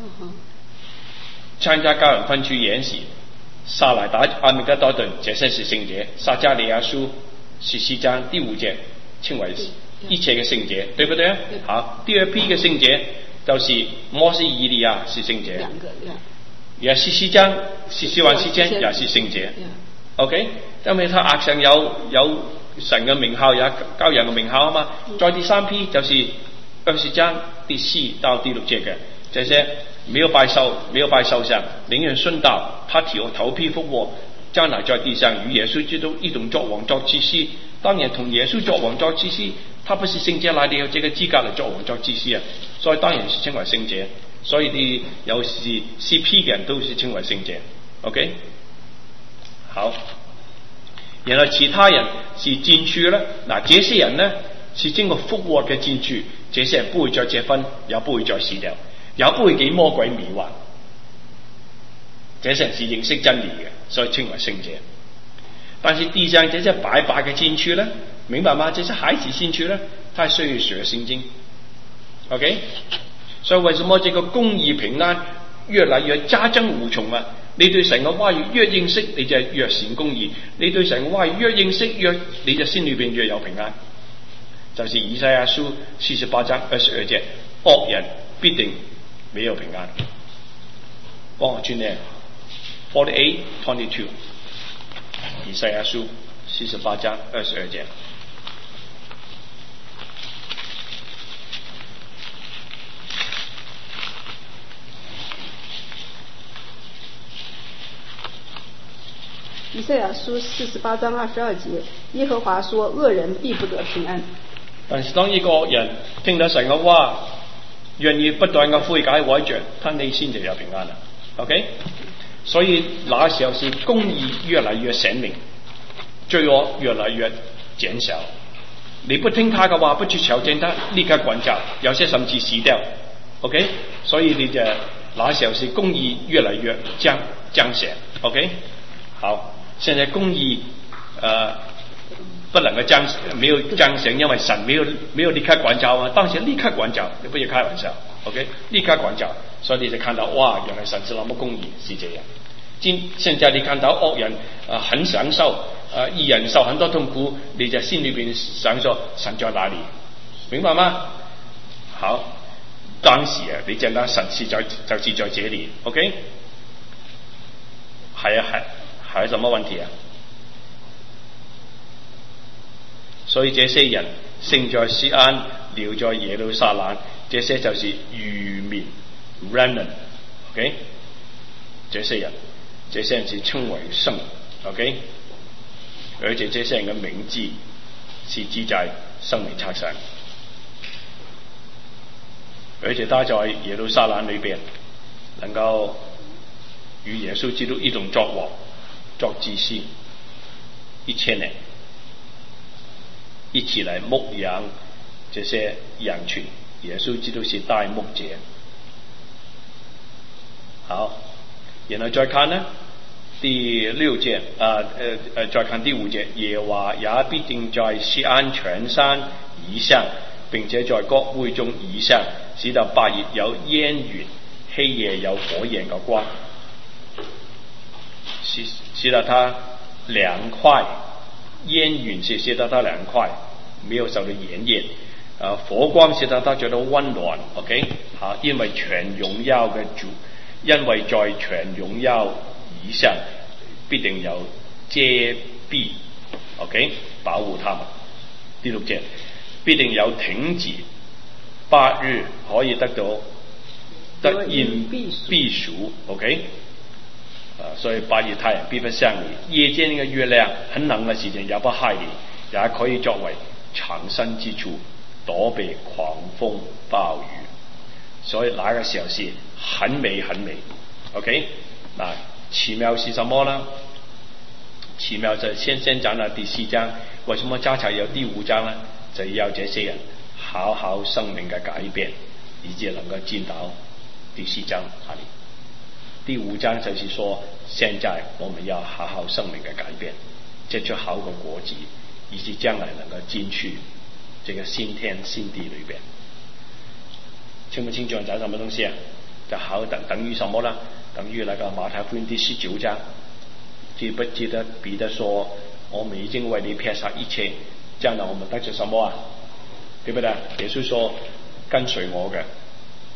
參加羔羊分主演示，撒來打阿米吉多頓，這些是聖者。撒迦利亞書十四章第五節稱為一切嘅聖者，對不對啊？好，第二批嘅聖者就是摩西以利亚是圣洁， 两个两。 也是西章，是希望时間也是聖潔。OK， 因為他額上有有神嘅名號，有羔羊嘅名號啊嘛。再第三批就是二十章第四到第六節嘅，這些沒有拜獸，沒有拜獸像，寧願順道，他頭頭批復活，將來在地上與耶穌基督一同作王作祭司。當然同耶穌作王作祭司，他不是聖潔來的有這個資格嚟作王作祭司啊，所以當然是稱為聖潔。所以啲有時 C P 嘅人都是稱為聖潔 ，OK？ 好，然後其他人是進去咧，嗱，這些人呢是經過復活嘅進去，這些人不會再結婚，也不會再死掉，也不會給魔鬼迷惑，這些人是認識真理嘅，所以稱為聖潔。但是地上這些白白嘅進去咧，明白嗎？這些孩子進去咧，他需要學聖經 ，OK？所以為什麼這個公義平安越來越加增無窮啊？你對神嘅話語越認識，你就越行公義；你對神嘅話語越認識，越你就心裏邊越有平安。就是以賽亞書四十八章二十二節，惡人必定沒有平安。幫我轉呢 forty-eight twenty-two， 以賽亞書四十八章二十二節。 以賽亞書四十八章二十二節，耶和華說：惡人必不得平安。 但是當一個人聽到神嘅話，願意不斷嘅悔改改著，他內心就有平安啦。OK， 所以那時候是公義越來越顯明，罪惡越來越減少。你不聽他嘅話，不去朝見他，立刻滾走，有些甚至死掉。OK， 所以你就那時候是公義越來越彰彰顯。OK， 好。現在公義呃不能夠彰沒有彰顯，因為神沒有沒有立刻管教啊，當時立刻管教，你不要開玩笑 ，OK， 立刻管教，所以你就看到哇，原來神是那麼公義，是這樣。今現在你看到惡人呃很享受，呃義人受很多痛苦，你就心裏邊想說神在哪裡？明白嗎？好，當時啊，你見到神是在就是在這裡 ，OK， 係啊係。還有什麼問題啊？所以這些人生在錫安，留在耶路撒冷，這些就是餘民 remnant，OK？ 這些人，這些人是稱為聖 ，OK？ 而且這些人嘅名字是記在生命冊上，而且他在耶路撒冷裏邊能夠與耶穌基督一同作王。作祭司一千年，一起來牧養這些羊群。耶穌基督是大牧者。好，然後再看呢第六節啊，呃呃，再看第五節，耶和華也必定在錫安全山以上，並且在各會眾以上，使到白日有煙雲，黑夜有火焰嘅光。使使到它涼快，煙雲是使到它涼快，沒有受到炎熱。啊，火光使到它覺得溫暖。OK， 好，因為全榮耀嘅主，因為在全榮耀以上必定有遮蔽。OK， 保護他們。第六節，必定有亭子，八日可以得到得蔭避暑。OK。啊，所以白日太陽必不傷你，夜間嘅月亮很冷嘅時間也不害你，也可以作為藏身之處，躲避狂風暴雨。所以那個時候是很美很美。OK， 嗱，奇妙是什麼呢？奇妙就先先講了第四章，為什麼加起來有第五章呢？就要這些人好好生命嘅改變，以至能夠見到第四章那裡。第五章就是說，現在我們要好好生命嘅改變，結出好嘅果子，以至將來能夠進去這個新天新地裏邊。清不清楚講什麼東西啊？就好等等於什麼呢？等於那個馬太福音第十九章，記不記得彼得說：我們已經為你撇下一切，將來我們得着什麼啊？對不對？耶穌說：跟隨我嘅，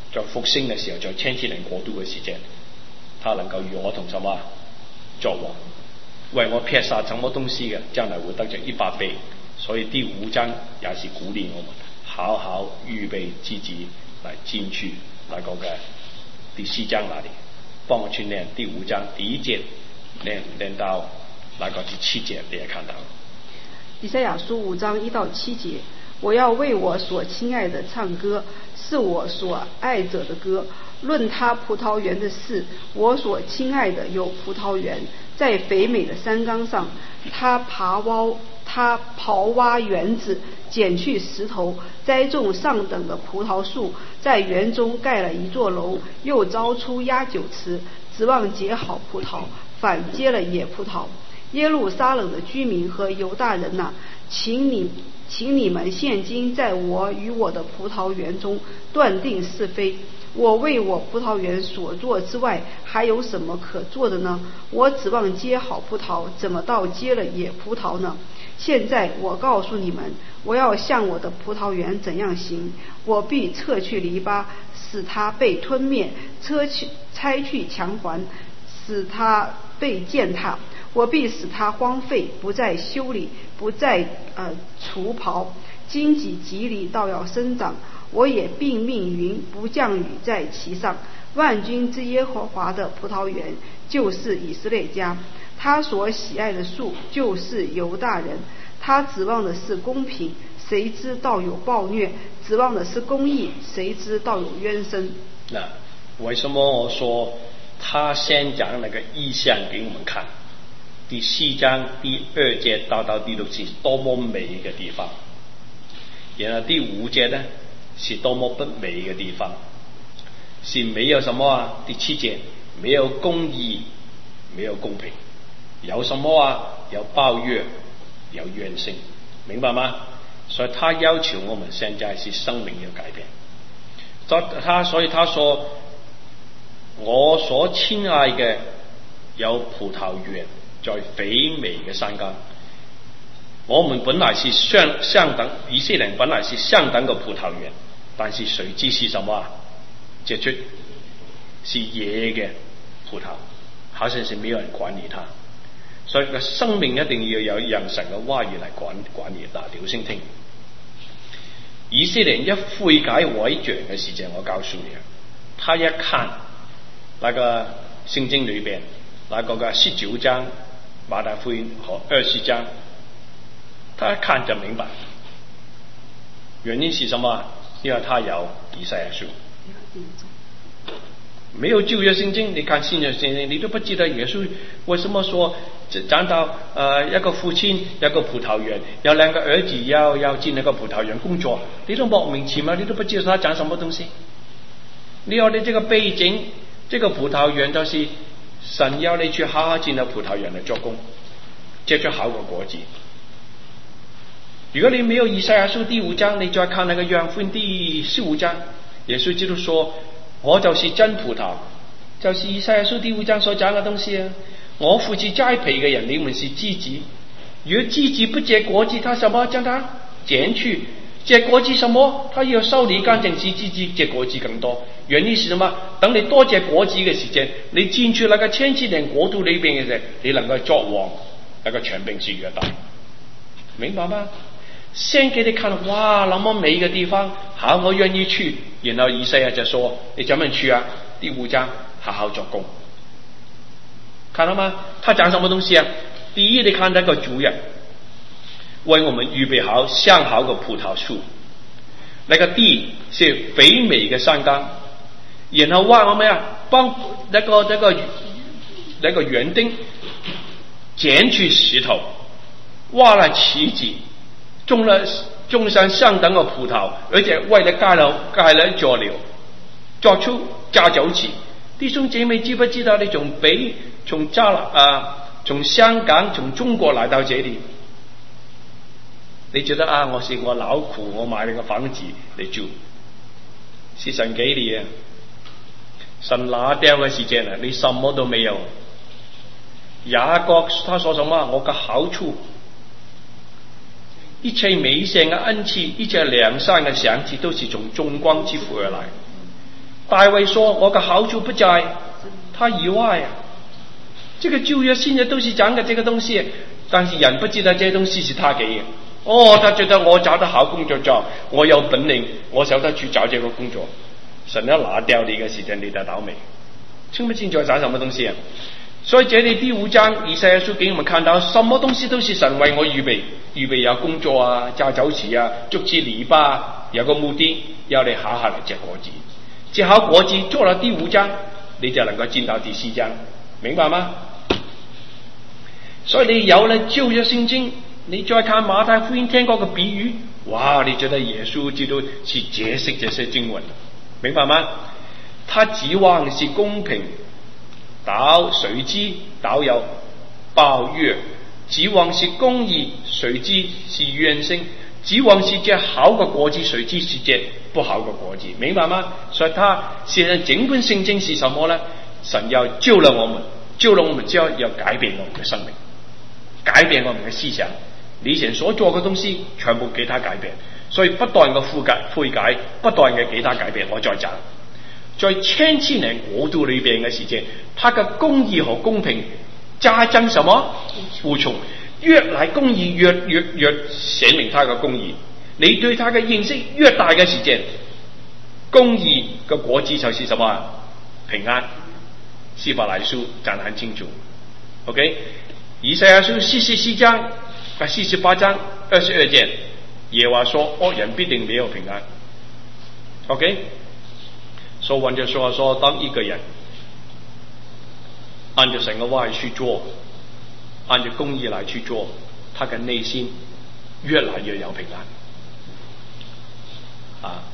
在复兴的时候，在千禧年国度的时间，他能够与我同什么作王，为我撇下什么东西嘅，将来会得着一百倍。所以第五章也是鼓励我们好好预备自己来进去那个嘅第四章那里。帮我去念第五章第一节，念念到那个第七节，你也看到了。 以赛亚书五章一到七节，我要为我所亲爱的唱歌，是我所爱者的歌。论他葡萄园的事，我所亲爱的有葡萄园，在肥美的山冈上，他爬挖他刨挖园子，捡去石头，栽种上等的葡萄树，在园中盖了一座楼，又招出压酒池，指望结好葡萄，反结了野葡萄。耶路撒冷的居民和犹大人哪、啊，请你请你们现今在我与我的葡萄园中断定是非。我为我葡萄园所做之外，还有什么可做的呢？我指望结好葡萄，怎么倒结了野葡萄呢？现在我告诉你们，我要向我的葡萄园怎样行，我必撤去篱笆，使它被吞灭；撤去拆去墙环，使它被践踏。我必使它荒废，不再修理，不再呃除刨。荆棘蒺藜倒要生长，我也并命云不降雨在其上。万军之耶和华的葡萄园就是以色列家，他所喜爱的树就是犹大人。他指望的是公平，谁知道有暴虐；指望的是公义，谁知道有冤声。 那为什么我说他先讲那个意象给我们看？第四章第二节到到第六节多么美一个地方，然后第五节呢是多么不美一个地方，是没有什么啊？第七节没有公义，没有公平，有什么啊？有暴虐，有怨声，明白吗？所以他要求我们现在是生命要改变。他所以他说，我所亲爱的有葡萄园，在肥美的山冈。我们本来是相相等，以色列本来是相等的葡萄园，但是谁知是什么啊？结出是野的葡萄，好像是没有人管理它。所以個生命一定要有讓神嘅話語嚟管管理。嗱，調先聽，以色列一悔改毀像嘅事情，我告訴你，他一看那個聖經裏邊那個嘅十九章馬太福音和二十章，他一看就明白，原因是什麼？因為他有以賽亞書。没有旧约圣经，你看新约圣经，你都不记得耶稣为什么说讲到呃一个父亲一个葡萄园，有两个儿子要要进那个葡萄园工作，你都莫名其妙，你都不知道他讲什么东西。你要你这个背景，这个葡萄园就是神要你去好好进到葡萄园来做工，结出好个果子。如果你没有以赛亚书第五章，你再看那个约翰福音第十五章，耶稣基督说，我就是真葡萄，就是以赛亚书第五章所讲的东西啊。我父是栽培的人，你们是枝子。如果枝子不结果子，他什么将它剪去？结果子什么？他要修理干净使枝子结果子更多。原因是什么？等你多结果子嘅時間，你進去那個千禧年國度裏邊嘅時候，你能夠作王，那個權柄是越大。明白嗎？先給你看，哇，那麼美嘅地方，好，我願意去。然後以賽亞就說：你怎麼去啊？第五章好好做工，看到嗎？他講什麼東西啊？第一，你看那個主人為我們預備好香好嘅葡萄樹，那個地是肥美嘅山崗，然後挖我們啊，幫那個那個那個園丁剪去石頭，挖了旗子，種了種上相等嘅葡萄，而且為了蓋了蓋了座樓，作出加酒池。弟兄姐妹，知不知道你從北從加拿啊，從香港從中國來到這裡，你覺得啊，我是我勞苦，我買了個房子嚟住，是神給你啊，神拿掉嘅時間啊，你什麼都沒有。雅各他說什麼？我嘅好處，一切美善嘅恩賜，一切良善嘅賞賜，都是從眾光之父而來。 大卫说我的好处不在他以外啊。这个旧约新约都是讲的这个东西，但是人不知道这些东西是他给的。哦，他觉得我找到好工作做，我有本领，我晓得去找这个工作。神要拿掉你的时间，你的倒霉，清不清楚找什么东西啊？所以这里第五章以赛亚书给我们看到，什么东西都是神为我预备，预备有工作啊，加酒池啊，竹子篱笆，有個目的要你好好嚟結果子，結好果子做了第五章，你就能夠進到第四章，明白嗎？所以你有了舊約聖經，你再看馬太福音聽過個比喻，哇！你覺得耶穌基督是解釋這些經文，明白嗎？他指望是公平，倒誰知倒有暴虐；指望是公義，誰知是怨聲；指望是隻好嘅果子，誰知是隻不好嘅果子，明白嗎？所以他現在整本聖經是什麼呢？神要救了我們，救了我們之後要改變我們嘅生命，改變我們嘅思想，你以前所做嘅東西全部給他改變，所以不斷嘅悔改，悔改不斷嘅給他改變。我再講，在千禧年國度裏邊嘅時間，他嘅公義和公平加增什麼？無窮，越來公義越越越顯明他嘅公義，你對他嘅認識越大嘅時間，公義嘅果子就是什麼？平安。希伯來書講得很清楚 ，OK。以賽亞書四十四章啊，四十八章二十二節，耶和華說惡人必定沒有平安 ，OK。所以換句說話說，當一個人按照神嘅話去做，按照公義來去做，他嘅內心越來越有平安啊。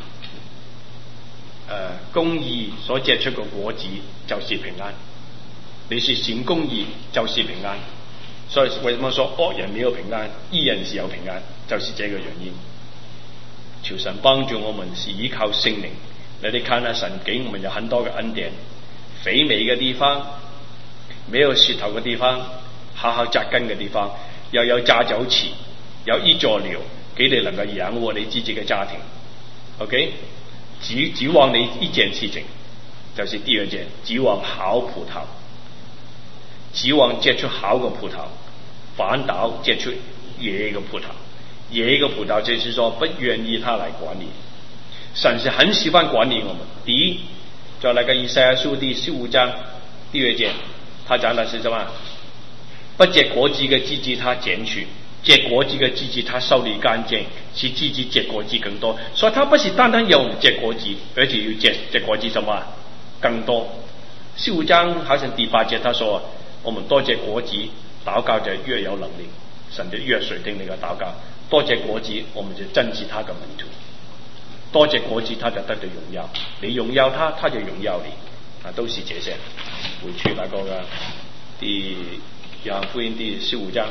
誒、呃，公義所結出嘅果子就是平安。你是行公義就是平安，所以為什麼說惡人沒有平安，義人是有平安，就是這個原因。求神幫助我們，是依靠聖靈。你哋看下神給我們有很多嘅恩典，肥美嘅地方，沒有石頭嘅地方，好好扎根嘅地方，又有榨酒池，有一座寮，給你能夠養活你自己嘅家庭。OK。指指望你一件事情，就是第二件，指望好葡萄，指望結出好嘅葡萄，反倒結出野嘅葡萄。野嘅葡萄就是說不願意他來管理。神是很喜歡管理我們。第一，在那個以賽亞書第十五章第二節，他講的是什麼？不結果子嘅枝子他剪去，結果子嘅枝子他收理乾淨，使枝子結果子更多。所以他不是單單要我們結果子，而且要結結果子什麼更多。十五章好像第八節他說，我們多結果子，禱告就越有能力，神就越垂聽你嘅禱告。多結果子，我們就真是他嘅門徒。多結果子，他就得到榮耀。你榮耀他，他就榮耀你。啊，都是這些。回去那個嘅第約翰福音第十五章。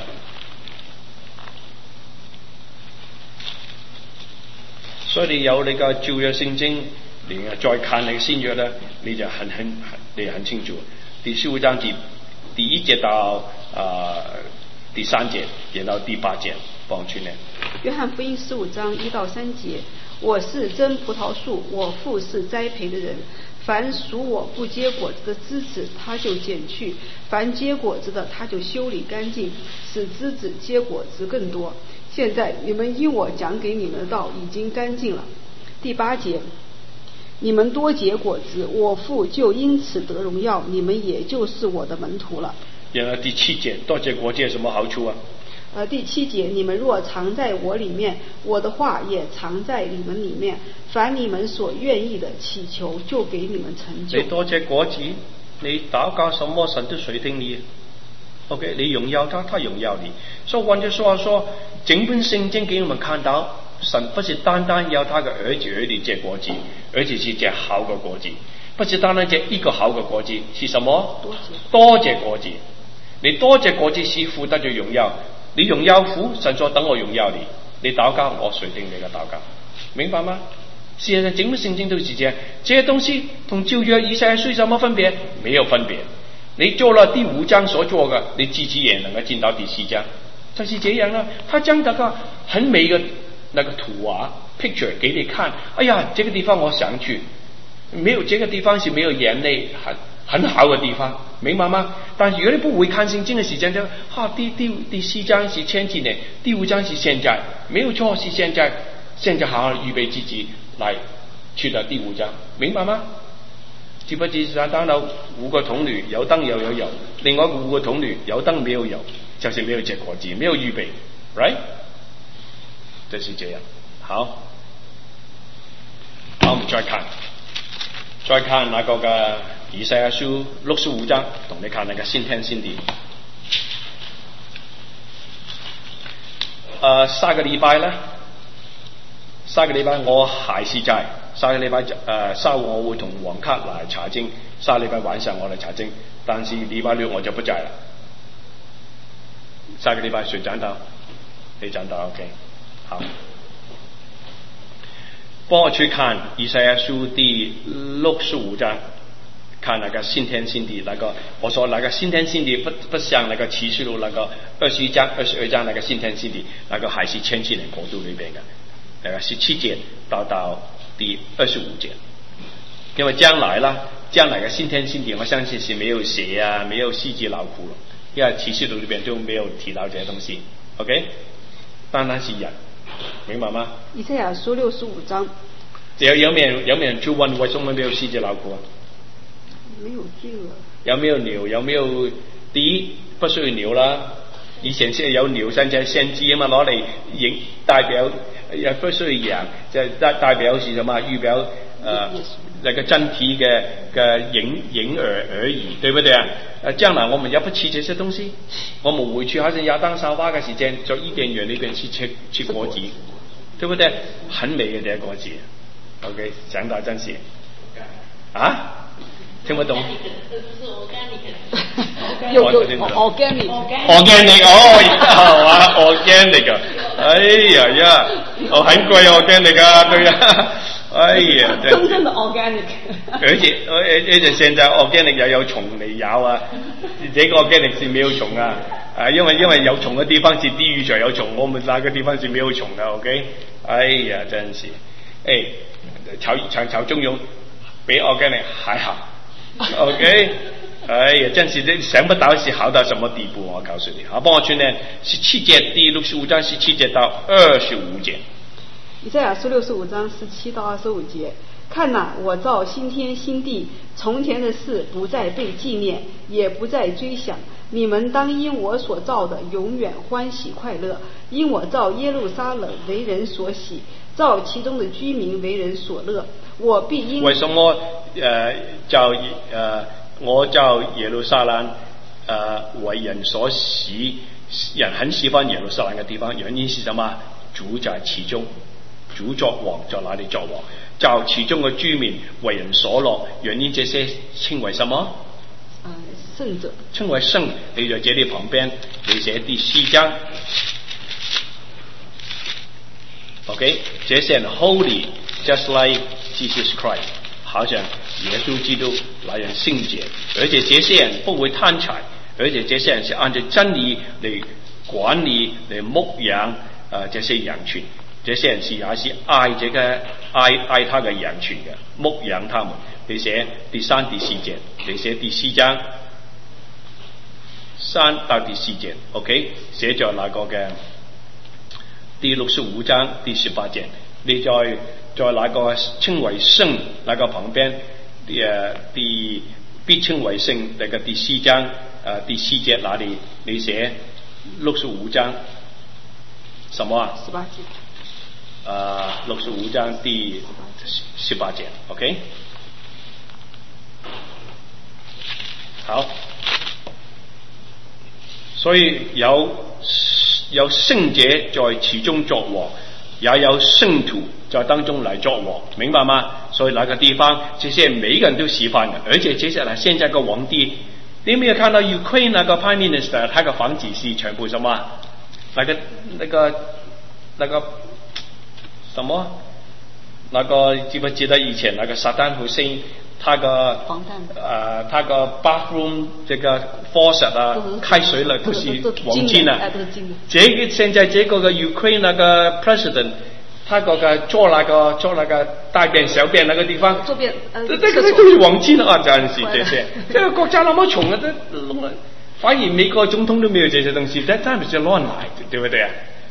所以你有你個舊約聖經，你再看你新約呢，你就很很你很清楚。第十五章第第一節到啊、呃、第三節，然後第八節放去呢。 約翰福音十五章一到三節，我是真葡萄樹，我父是栽培的人。凡屬我不結果子的枝子，他就剪去；凡結果子的，他就修理乾淨，使枝子結果子更多。現在你們因我講給你們的道已經乾淨了。第八節，你們多結果子，我父就因此得榮耀，你們也就是我的門徒了。 然後第七節，多結果子有什麼好處啊？ 呃，第七節，你們若藏在我裡面，我的話也藏在你們裡面，凡你們所願意的祈求，就給你們成就。 你多結果子，你禱告什麼神都垂聽你。OK， 你榮耀他，他榮耀你。所以換句說話說，整本聖經給我們看到，神不是單單要他的兒子兒女結果子，而且是結好嘅果子，不是單單結一個好嘅果子，是什麼？多結多結果子。你多結果子是父得着榮耀。你榮耀父，神說等我榮耀你，你禱告我垂聽你嘅禱告，明白嗎？事實上整本聖經都是這樣，這些東西同舊約以賽亞書有什麼分別？沒有分別。你做了第五章所做嘅，你自己也能夠進到第四章，就是這樣啊。他將那個很美嘅那個圖畫 picture 給你看，哎呀，這個地方我想去， 没有这个地方是没有眼泪很很好的地方，明白吗？但是如果你不会看圣经的时间，就哈、啊、第第第四章是前几年，第五章是现在，没有错，是现在，现在好好预备自己来去到第五章，明白吗？知不知道？當有五個童女，有燈又有油，另外五個童女有燈沒有油，就是沒有結果子，沒有預備 ，right？ 就是這樣。好，好，我們再看，再看那個嘅以賽亞書六十五章，同你看那個新天新地。呃，下個禮拜呢，下個禮拜我還是在。下個禮拜誒下午我會同黃卡來查經，下個禮拜晚上我嚟查經，但是禮拜六我就不在了。下個禮拜誰講到？你講到 OK， 好。幫我去看以賽亞書第六十五章，看那個新天新地那個，我說那個新天新地不不像那個啟示錄那個二十一章、二十二章那個新天新地，那個還是千禧年國度裏邊嘅，那個十七節到到第二十五節，因為將來啦，將來嘅新天新地，我相信是沒有蛇啊，沒有獅子老虎了，因為啟示錄裏邊就沒有提到這些東西 ，OK？ 單單是人，明白嗎？ 以賽亞書六十五章， 有有沒有有沒有人就問為什麼沒有獅子老虎啊？ 沒有這個。 有沒有牛？有沒有？第一不需要牛啦，以前先有牛，現在先知啊嘛，攞嚟影代表。也不需要羊，就代代表是什麼？預表呃那個真體嘅嘅影影兒而已，對不對啊？呃，將來我們也不吃這些東西，我們回去好像亞當夏娃嘅時間，在伊甸園裏邊去吃吃果子，對不對？很美嘅這果子 ，OK， 講到真是啊。聽不懂？ 有有 organic organic 哦，好啊 organic 啊，哎呀呀，哦很貴 organic 啊，對啊，哎呀， 真正的 organic。 而且而而且現在 organic 又有蟲嚟咬啊，這個 organic 是沒有蟲啊，啊因為因為有蟲嘅地方是地獄就有蟲，我們那個地方是沒有蟲的 ，OK， 哎呀真是，哎炒炒炒中庸比 organic 還好。OK， 哎呀，真是想不到是好到什麼地步，我告訴你。好，幫我去呢十七節，第六十五章十七節到二十五節。 以賽亞書六十五章十七到二十五節，看哪，我造新天新地，從前的事不再被紀念，也不再追想。你們當因我所造的永遠歡喜快樂，因我造耶路撒冷為人所喜，造其中的居民為人所樂。我必因為什麼呃叫呃我造耶路撒冷呃為人所喜，人很喜歡耶路撒冷嘅地方，原因是什麼？主在其中，主作王在那裡作王，造其中嘅居民為人所樂，原因這些稱為什麼？ 呃聖者， 稱為聖。你在這裡旁邊你寫第四章 OK， 這些人 holy just like Jesus Christ， 好像耶穌基督那樣聖潔，而且這些人不會貪財，而且這些人是按照真理嚟管理嚟牧養呃這些羊群，這些人是也是愛這個愛愛他嘅羊群嘅，牧養他們。你寫第三第四節，你寫第四章三到第四節 OK， 寫咗那個嘅第六十五章第十八節，你再在那個稱為聖那個旁邊，誒第必稱為聖那個第四章誒、呃、第四節那裡你寫六十五章什麼啊？ 十八節。 誒六十五章第十八節 OK。好，所以有有聖者在其中作王，也有聖徒在當中來作王，明白嗎？所以那個地方，這些每一個人都喜歡的，而且接下來現在個皇帝，你有沒有看到 Ukraine 那個 Prime Minister， 他個房子是全部什麼？那個那個那個什麼？那個記不記得以前那個薩達姆侯賽因？他個呃，他個 bathroom 這個 faucet 啊，開水了，都是黃金啊。這個現在這個個 Ukraine 那個 president 他嗰個做那個做那個大便小便那個地方， 做便呃， 這這個都是忘記了啊！這陣時這些，這個國家那麼窮啊，這弄了，反而美國總統都沒有這些東西，這真係亂來的，對不對啊？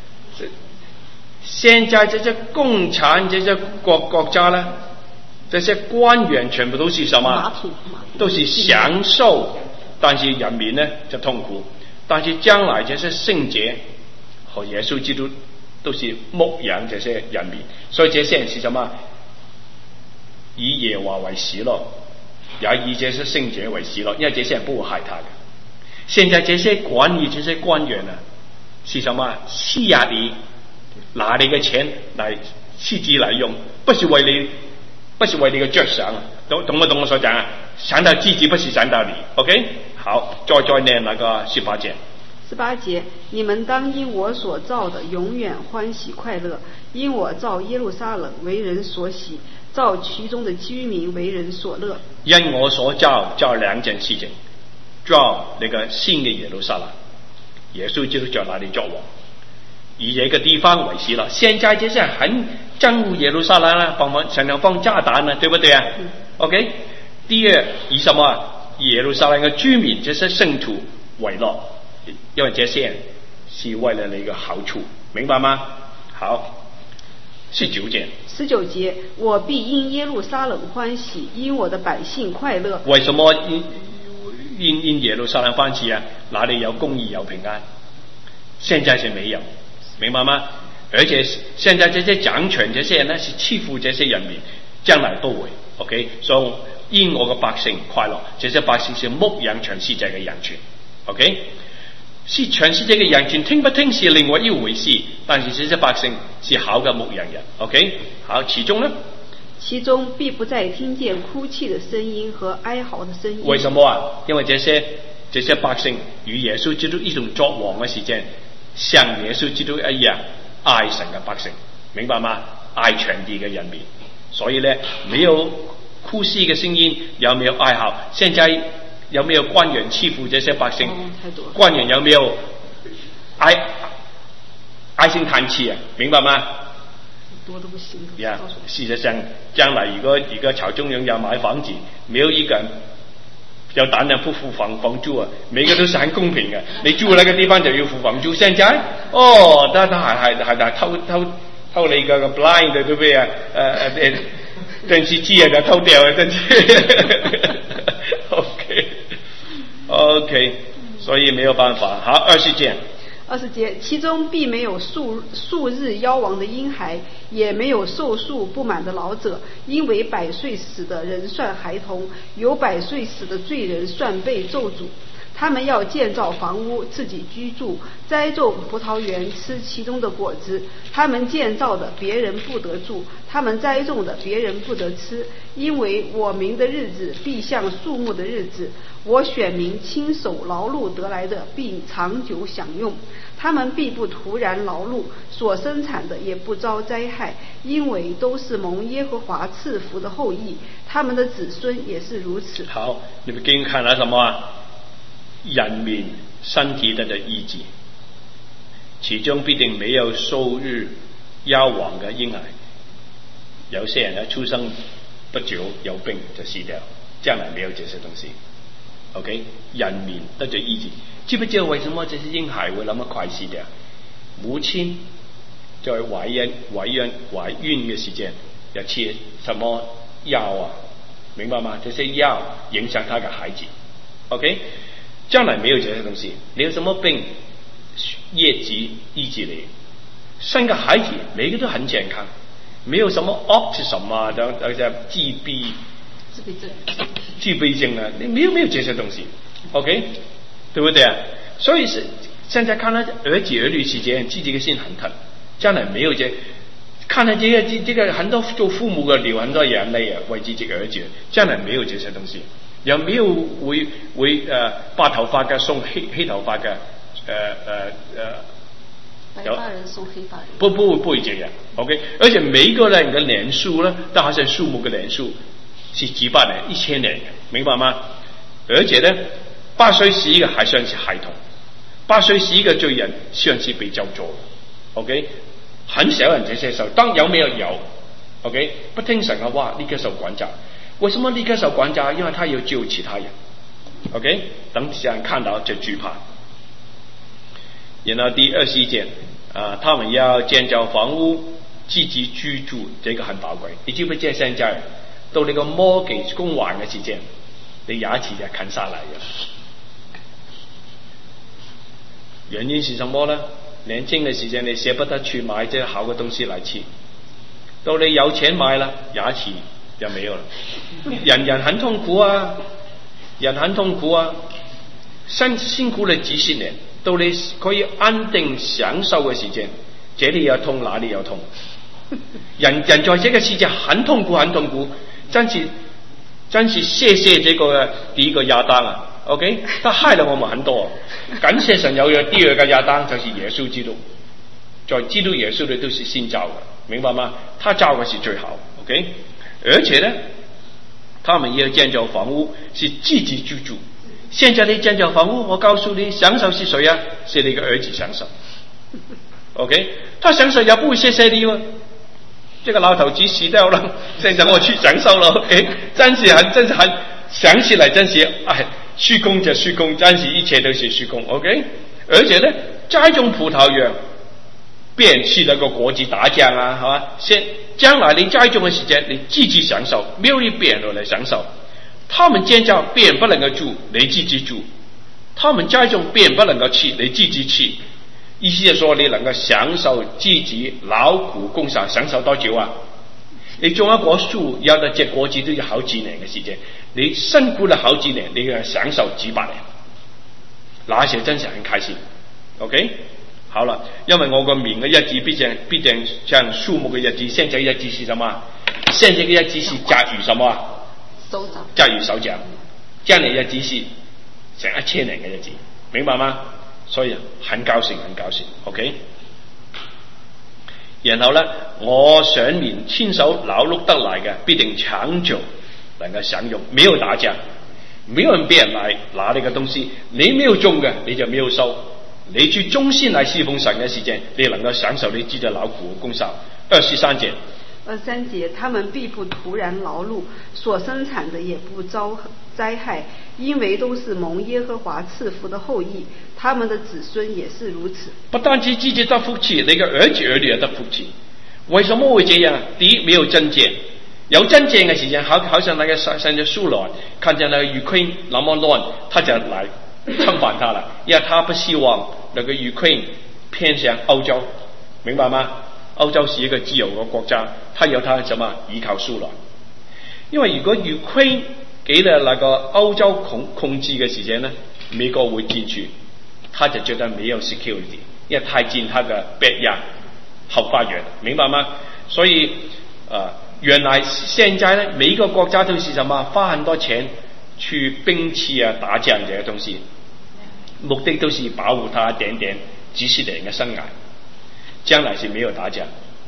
現在這些共產這些國國家呢，這些官員全部都是什麼？都是享受，但是人民呢就痛苦。但是將來這些聖潔和耶穌基督都是牧養這些人民，所以這些人是什麼？以耶和華為喜樂，也以這些聖潔為喜樂，因為這些人不會害他的。現在這些管理這些官員啊，是什麼？欺壓你，拿你嘅錢來私自來用，不是為你，不是為你嘅着想，懂懂不懂我所講啊？想到自己，不是想到你。OK， 好，再再念那個十八節。 十八節，你們當因我所造的永遠歡喜快樂，因我造耶路撒冷為人所喜，造其中的居民為人所樂。 因我所造，造兩件事情，造那個新嘅耶路撒冷，耶穌基督在那裏作王，以這個地方為喜樂。現在這些很憎惡耶路撒冷啦，放放常常放炸彈啦，對不對啊？嗯、？OK， 第二，以什麼耶路撒冷嘅居民，這些聖徒為樂。因為這些人是為了你的好處，明白嗎？好，十九節。 十九節，我必因耶路撒冷歡喜，因我的百姓快樂。 為什麼因因因耶路撒冷歡喜啊？哪裏有公義有平安？現在是沒有，明白嗎？而且現在這些掌權這些人呢，是欺負這些人民，將來都會 OK。所以因我的百姓快樂，這些百姓是牧養全世界的人群 OK。是全世界嘅人群聽不聽是另外一回事，但是這些百姓是好嘅牧羊人 ，OK， 好，其中呢， 其中必不再聽見哭泣的聲音和哀嚎的聲音。 為什麼啊？因為這些這些百姓與耶穌基督一同作王嘅時間，像耶穌基督一樣愛神嘅百姓，明白嗎？愛全地嘅人民，所以呢，沒有哭泣嘅聲音，有沒有哀嚎？現在。有沒有官員欺負這些百姓？哦、官員有沒有唉唉聲嘆氣啊？明白嗎？ 多都不行。 呀、yeah, 事實上，將來如果如果朝中央要買房子，沒有一個人有膽量不付房房租啊！每個都是很公平嘅，你住那個地方就要付房租。現在哦，他他還還還偷偷偷你個 blind 對不對啊？呃誒電視機啊就偷掉啊，真係。OK OK， 所以沒有辦法。好，二十節。 二十節，其中必沒有數數日夭亡的嬰孩，也沒有壽數不滿的老者，因為百歲死的人算孩童，有百歲死的罪人算被咒詛。他們要建造房屋，自己居住；栽種葡萄園，吃其中的果子。他們建造的，別人不得住；他們栽種的，別人不得吃。因為我民的日子必像樹木的日子，我選民親手勞碌得來的，必長久享用。他們必不突然勞碌，所生產的也不遭災害，因為都是蒙耶和華賜福的後裔。他們的子孫也是如此。 好，你們今天看了什麼啊？人民身體得到醫治，其中必定沒有數日夭亡嘅嬰孩。有些人呢出生不久有病就死掉，將來沒有這些東西。OK， 人民得到醫治，知不知道為什麼這些嬰孩會那麼快死掉？母親在懷孕懷孕懷孕嘅時間要吃什麼藥啊？明白嗎？這些藥影響他嘅孩子。OK。將來沒有這些東西，你有什麼病，葉子醫治你，生個孩子每個都很健康，沒有什麼 autism 啊，就就自閉，自閉症，自閉症啊，你沒有沒有這些東西 ，OK， 對不對啊？所以是現在看到兒子兒女之間，自己嘅心很疼，將來沒有這，看到這個這這個很多做父母嘅流很多眼淚啊，為自己嘅兒子，將來沒有這些東西。有沒有會會誒、呃、白頭髮嘅送黑黑頭髮嘅誒誒誒？ 白髮人送黑髮人？ 不不不會這樣 ，OK。而且每一個人嘅年數呢，都好像樹木嘅年數是幾百年、一千年，明白嗎？而且呢，八歲死一個還算是孩童，八歲死一個罪人算是被咒詛 ，OK。 很少人这些受，当有没有有 ，OK， 不听神的话，立刻受管教。为什么立刻受管教？因为他要救其他人 ，OK， 等其他人看到就惧怕。然后第二十一节啊，他们要建造房屋，自己居住，这个很宝贵。你知不知现在到你個 mortgage 供還嘅時間，你牙齒就啃下來嘅。原因是什麼呢？年輕嘅時間你捨不得去買這好嘅東西嚟吃，到你有錢買啦，牙齒就沒有了。人人很痛苦啊，人很痛苦啊，辛辛苦了幾十年，到你可以安定享受嘅時間，這裡有痛，那裡有痛。人人在這個世界很痛苦，很痛苦。真是真是謝謝這個第一個亞當啊 ，OK， 他害了我們很多。感謝神有了第二個亞當，就是耶穌基督，在基督耶穌裏都是新造的，明白嗎？他造的是最好 ，OK， 而且呢，他們要建造房屋是自己居住。現在你建造房屋，我告訴你，享受是誰啊？是你個兒子享受 ，OK， 他享受也不會謝謝你喎。這個老頭子死掉了，現在我去享受了 ，OK， 真是很，真是很，想起來真是，哎，虛空就虛空，真是一切都是虛空 ，OK。而且呢，栽種葡萄園，別去那個國際打仗啊，係嘛？先將來你栽種的時間，你自己享受，沒有別人來享受。他們建造，別人不能夠住，你自己住；他們栽種，別人不能夠吃，你自己吃。意思係說，你能夠享受自己勞苦功受，享受多久啊？你種一棵樹，有得結果子都要好幾年嘅時間，你辛苦了好幾年，你要享受幾百年，那時真是很開心。OK， 好了，因為我個名嘅日子必定必定像樹木嘅日子，現在嘅日子是什麼？現在嘅日子是甲魚什麼？ 手掌。 甲魚手掌，將來日子是成一千年嘅日子，明白嗎？所以很高興，很高興 ，OK。然後呢，我上面親手勞碌得來嘅，必定長久能夠享用，沒有打架，沒有人俾人來拿你嘅東西，你沒有種嘅，你就沒有收。你去忠心來侍奉神嘅時間，你能夠享受你自己勞苦功受。二十三節。 二三節，他們必不突然勞碌，所生產的也不遭災害，因為都是蒙耶和華賜福的後裔，他們的子孫也是如此。 不單止自己得福氣，你嘅兒子兒女也得福氣。為什麼會這樣？第一，沒有爭戰，有爭戰嘅時間，好好像那個上上咗蘇聯，看見那個烏克蘭那麼亂，他就來侵犯他了，因為他不希望那個烏克蘭偏向歐洲，明白嗎？歐洲是一個自由嘅國家，他有他什麼依靠蘇聯。因為如果烏克蘭給了那個歐洲控控制嘅時間呢，美國會進去，他就覺得沒有 security， 因為太近他嘅 backyard 後花園，明白嗎？所以呃，原來現在呢，每一個國家都是什麼花很多錢去兵器啊打仗這些東西，目的都是保護他點點幾十年嘅生涯。將來是沒有打仗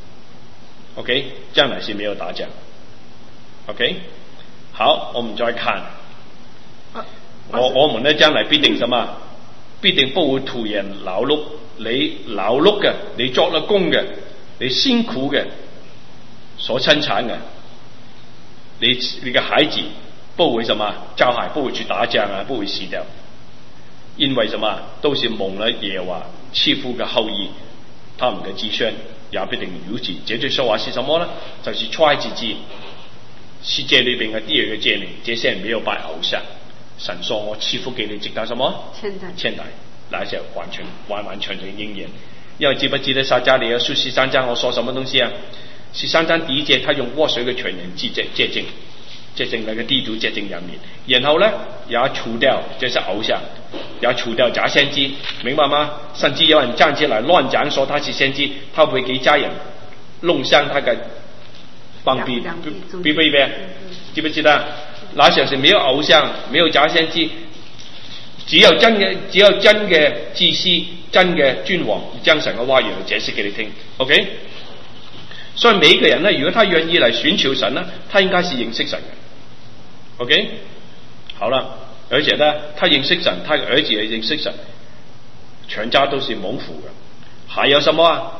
，OK， 將來是沒有打仗 ，OK， 好，我們再看，啊、我我們呢將來必定什麼？必定不會徒然勞碌，你勞碌嘅，你作了工嘅，你辛苦嘅，所生產嘅，你你嘅孩子不會什麼遭害，不會去打仗啊，不會死掉，因為什麼？都是蒙了耶和華賜福嘅後裔。他們的子孫也必定如此。這句說話是什麼呢？就是出埃及記世界裏邊嘅第二個誡命，這些人沒有拜偶像。神說我賜福給你，直到什麼？ 千代。 千代，那時候完全完完全全應驗。因為記不記得撒迦利亞書十三章我說什麼東西啊？十三章第一節，他用活水嘅泉源潔淨潔淨潔淨那個地圖潔淨人民，然後呢也除掉這些偶像，也除掉假先知，明白嗎？甚至有人站起來亂講說他是先知，他會給家人弄傷他嘅膀臂，必不必？記不記得？那時候是沒有偶像，沒有假先知，只有真嘅，只有真嘅祭司，真嘅君王，將神嘅話語解釋給你聽 ，OK？ 所以每一個人呢，如果他願意嚟尋求神呢，他應該是認識神嘅 ，OK？ 好了，而且呢，他認識神，他嘅兒子也認識神，全家都是蒙福嘅。還有什麼啊？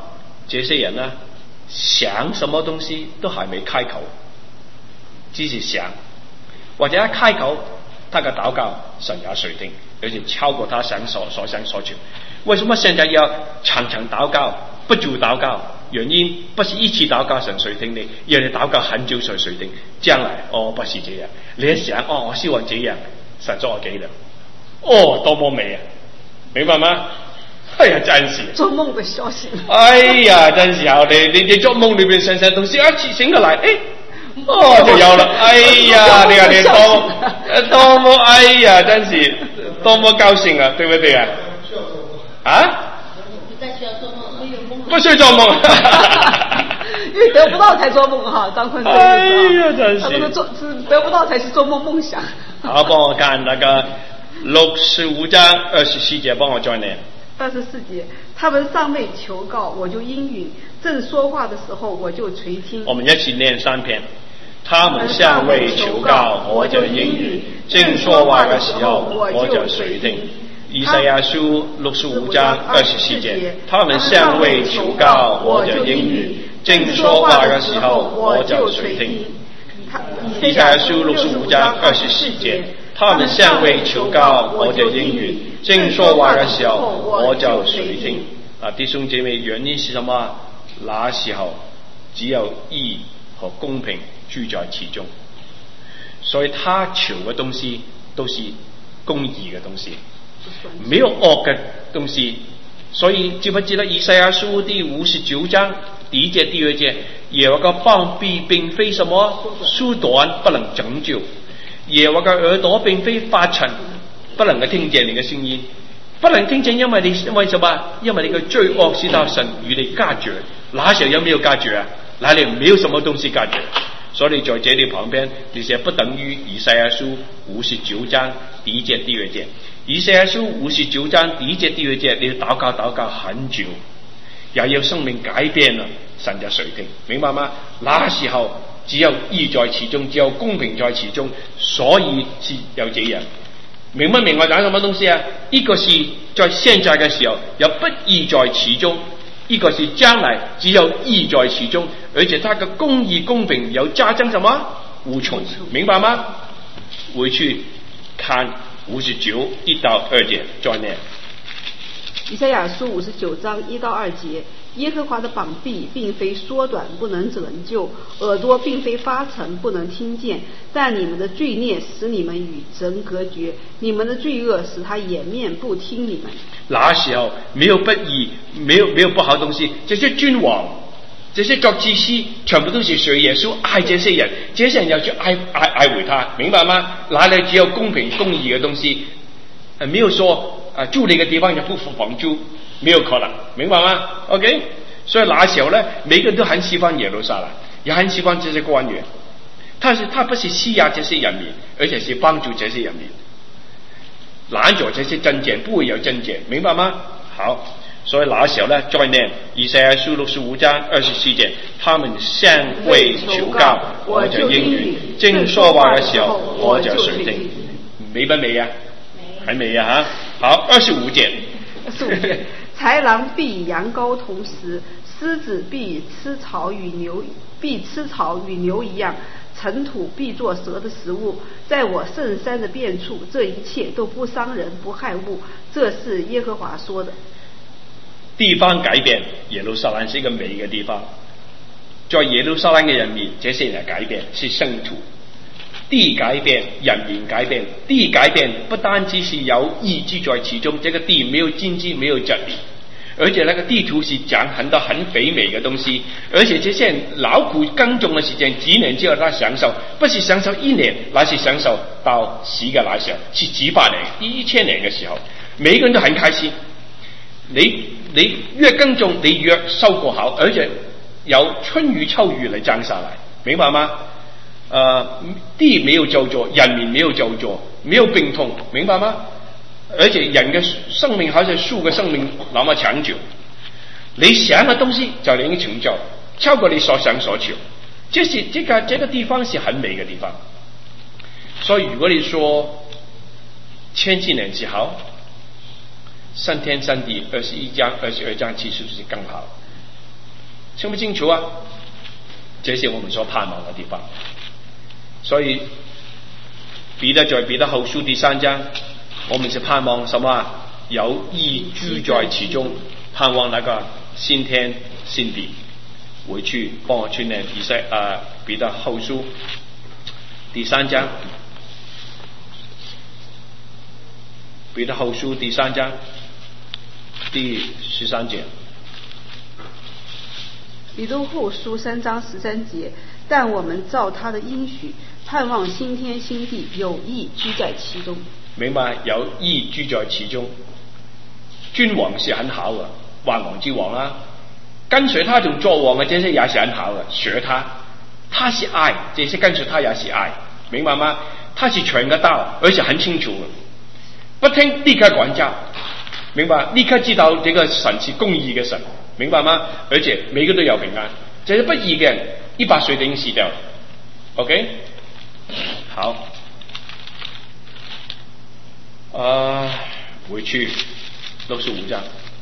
这些人呢，想什么东西都还没开口，只是想，或者一开口，他嘅祷告神也垂聽，而且超過他想所所想所求。為什麼現在要常常禱告，不住禱告？原因不是一次禱告神垂聽你，要你禱告很久才垂聽。將來哦，不是這樣，你一想哦，我希望這樣，神做我幾了，哦，多麼美啊！明白嗎？哎呀，真是做夢的消息。 哎呀，真是好，你你你做夢裏邊想想東西，一次醒過來，哎。哦，就有了！哎呀，你看你多多麼哎呀，真是多麼高興啊，對不對啊？啊？ 不再需要做夢，沒有夢。 不需要做夢， 因為得不到才做夢哈，張坤。 哎呀，真是。 他們做是得不到才是做夢夢想。 好，幫我看那個六十五章二十四節，幫我再念。 二十四節，他們尚未求告，我就應允；正說話的時候，我就垂聽。 我們一起念三篇。他們尚未求告，我就應允；正說話嘅時候，我就垂聽。以賽亞書六十五章二十四節，他們尚未求告，我就應允；正說話嘅時候，我就垂聽。以賽亞書六十五章二十四節，他們尚未求告，我就應允；正說話嘅時候，我就垂聽。啊，弟兄姐妹，原因是什麼？那時候只有義和公平住在其中，所以他求嘅東西都是公義嘅東西，沒有惡嘅東西。所以知不知道以賽亞書第五十九章第一節、第二節，耶和華嘅膀臂並非什麼縮短，不能拯救；耶和華嘅耳朵並非發沉，不能夠聽見你嘅聲音，不能聽見，因為你因為什麼？因為你嘅罪惡使到神與你隔絕。那時候有沒有隔絕啊？那裡沒有什麼東西隔絕。所以在這裡旁邊，這些不等於以賽亞書五十九章第一節、第二節。以賽亞書五十九章第一節、第二節，你要禱告禱告很久，也要生命改變了，神就垂聽，明白嗎？那時候只有義在其中，只有公平在其中，所以是有這樣。明不明我講什麼東西啊？一個是在現在嘅時候有不義在其中，一個是將來只有義在其中，而且它的公義公平有加增什麼無窮，明白嗎？回去看五十九一到二節再念。 以賽亞書五十九章一到二節，耶和華的膀臂並非縮短不能拯救，耳朵並非發沉不能聽見，但你們的罪孽使你們與神隔絕，你們的罪惡使他掩面不聽你們。 那時候沒有不義，沒有沒有不好東西，這些君王，這些各祭司，全部都是隨耶穌愛這些人，這些人要去愛愛愛回他，明白嗎？那裏只有公平公義嘅東西，呃，沒有說啊住你嘅地方就不付房租，沒有可能，明白嗎 ？OK， 所以那時候呢，每個人都很喜歡耶路撒冷，也很喜歡這些官員，但是他不是欺壓這些人民，而且是幫助這些人民。攔咗這些爭戰，不會有爭戰，明白嗎？好，所以那時候呢，再念以賽亞書六十五章二十四節，他們尚未求告，我就應允；正說話嘅時候，我就垂聽。美不美啊？很美啊！哈，好，二十五節。 二十五節，豺狼必與羊羔同食，獅子必吃草與牛必吃草與牛一樣。塵土必作蛇的食物，在我聖山的遍處，這一切都不傷人不害物，這是耶和華說的。 地方改變，耶路撒冷是一個美嘅地方，在耶路撒冷嘅人民，這些人改變是聖徒。地改變，人民改變，地改變不單只是有義住在其中，這個地沒有荊棘，沒有蒺藜，而且那個地圖是講很多很肥美嘅東西，而且這些人勞苦耕種嘅時間幾年之後他享受，不是享受一年，那是享受到死嘅那時候，是幾百年、一千年嘅時候，每個人都很開心。你你越耕種，你越收穫好，而且有春雨秋雨嚟降下來，明白嗎？呃，地沒有咒詛，人民沒有咒詛，沒有病痛，明白嗎？而且人嘅生命好似樹嘅生命那麼長久，你想嘅東西就能成就，超過你所想所求。這是這個這個地方是很美嘅地方。所以如果你說千禧年之後，三天三地二十一章、二十二章其實是更好。 清不清楚啊？这是我们所盼望的地方。所以彼得在彼得后书第三章，我们是盼望什么啊？有义居在其中，盼望那个新天新地。回去帮我去念以赛啊彼得后书第三章，彼得后书第三章第十三节。 彼得后书三章十三节，但我们照他的应许，盼望新天新地，有义居在其中。 明白，有义居在其中。君王是很好的，万王之王啊，跟随他就做王的这些也是很好的，学他，他是爱，这些跟随他也是爱，明白吗？他是全个道，而且很清楚的，不听立刻管教，明白？立刻知道这个神是公义的神，明白吗？而且每个都有平安，这些不义的人一百岁就已经死掉了。OK， 好，呃，回去六十五章，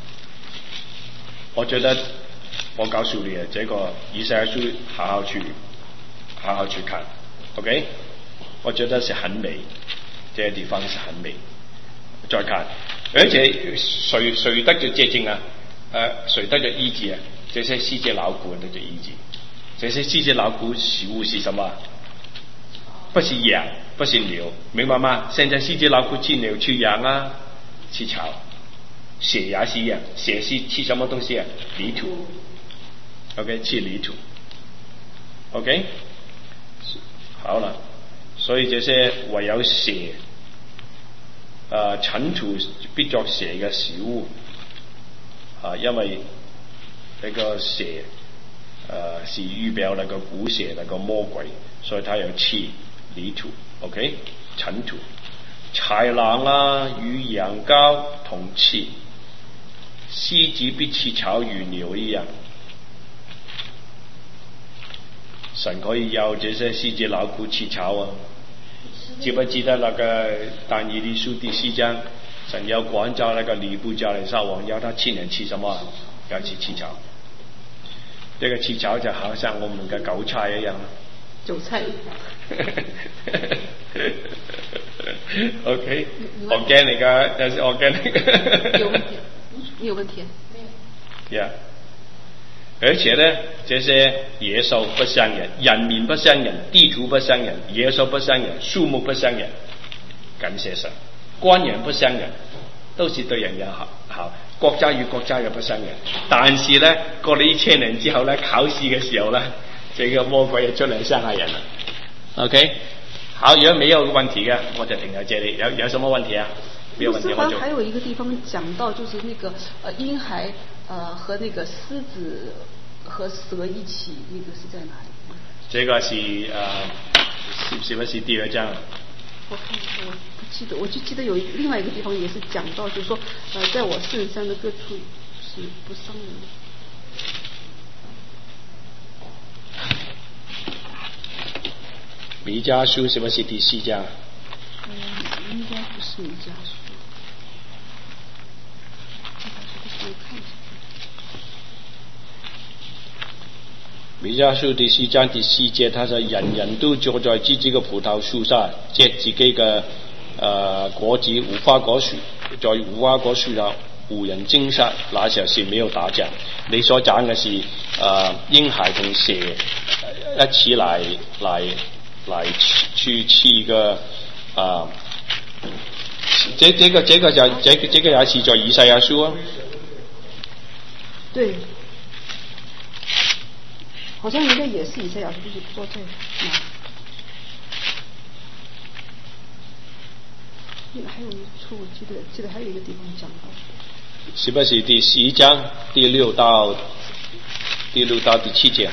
我觉得我告诉你啊，这个以赛亚书好好去好好去看 ，OK， 我觉得是很美，这些地方是很美。再看，而且谁谁得着洁净啊？呃，谁得着医治啊？这些世界劳苦得着医治，这些世界劳苦食物是什么？不是羊，不是牛，明白吗？现在世界劳苦吃牛吃羊啊，吃草。血也是一样，血是吃什么东西啊？泥土 ，OK， 吃泥土 ，OK， 好了，所以这些唯有血，呃，尘土必作血嘅食物，啊，因為那個血，呃，是預表那個古血那個魔鬼，所以他要吃泥土 ，OK， 塵土，豺狼啊與羊羔同吃。獅子必吃草如牛一樣，神可以要這些獅子老虎吃草啊！記不記得那個但以理書第四章，神要管教那個尼布甲尼撒王，要他七年吃什麼？要吃吃草。這個吃草就好像我們嘅韭菜一樣。 韭菜。 OK， organic 噶，但是 organic。 有問題。你有問題？ 沒有。Yeah. 而且呢，這些野獸不像人，人面不像人，地圖不像人，野獸不像人，樹木不像人。感謝神，官員不像人，都是對人也好，好。國家與國家也不像人。但是呢，過了一千年之後呢，考試嘅時候呢，這個魔鬼就出嚟傷害人了。OK， 好，如果沒有問題嘅，我就停喺這裡。有有什麼問題啊？沒有問題，我就。 還有一個地方講到，就是那個呃嬰孩呃和那個獅子和蛇一起，那個是在哪裡？ 這個是呃是是不是第二章？ 我看我不記得，我就記得有另外一個地方也是講到，就是說呃在我聖山的各處是不傷人的。 彌迦書是不是第四章？ 嗯，應該不是彌迦書。 彌迦書第四章第四節，他說：人人都坐在自己嘅葡萄樹上，結自己嘅呃果子，無花果樹在無花果樹上無人驚殺，那時候是沒有打仗。你所講嘅是呃嬰孩同蛇一起嚟嚟嚟去吃嘅啊。這這個這個就這個這個也是在以賽亞書啊。 對，好像應該也是以賽亞書，就是不在哪。那個還有一處，我記得記得還有一個地方講到。 是不是第十一章第六到第六到第七節？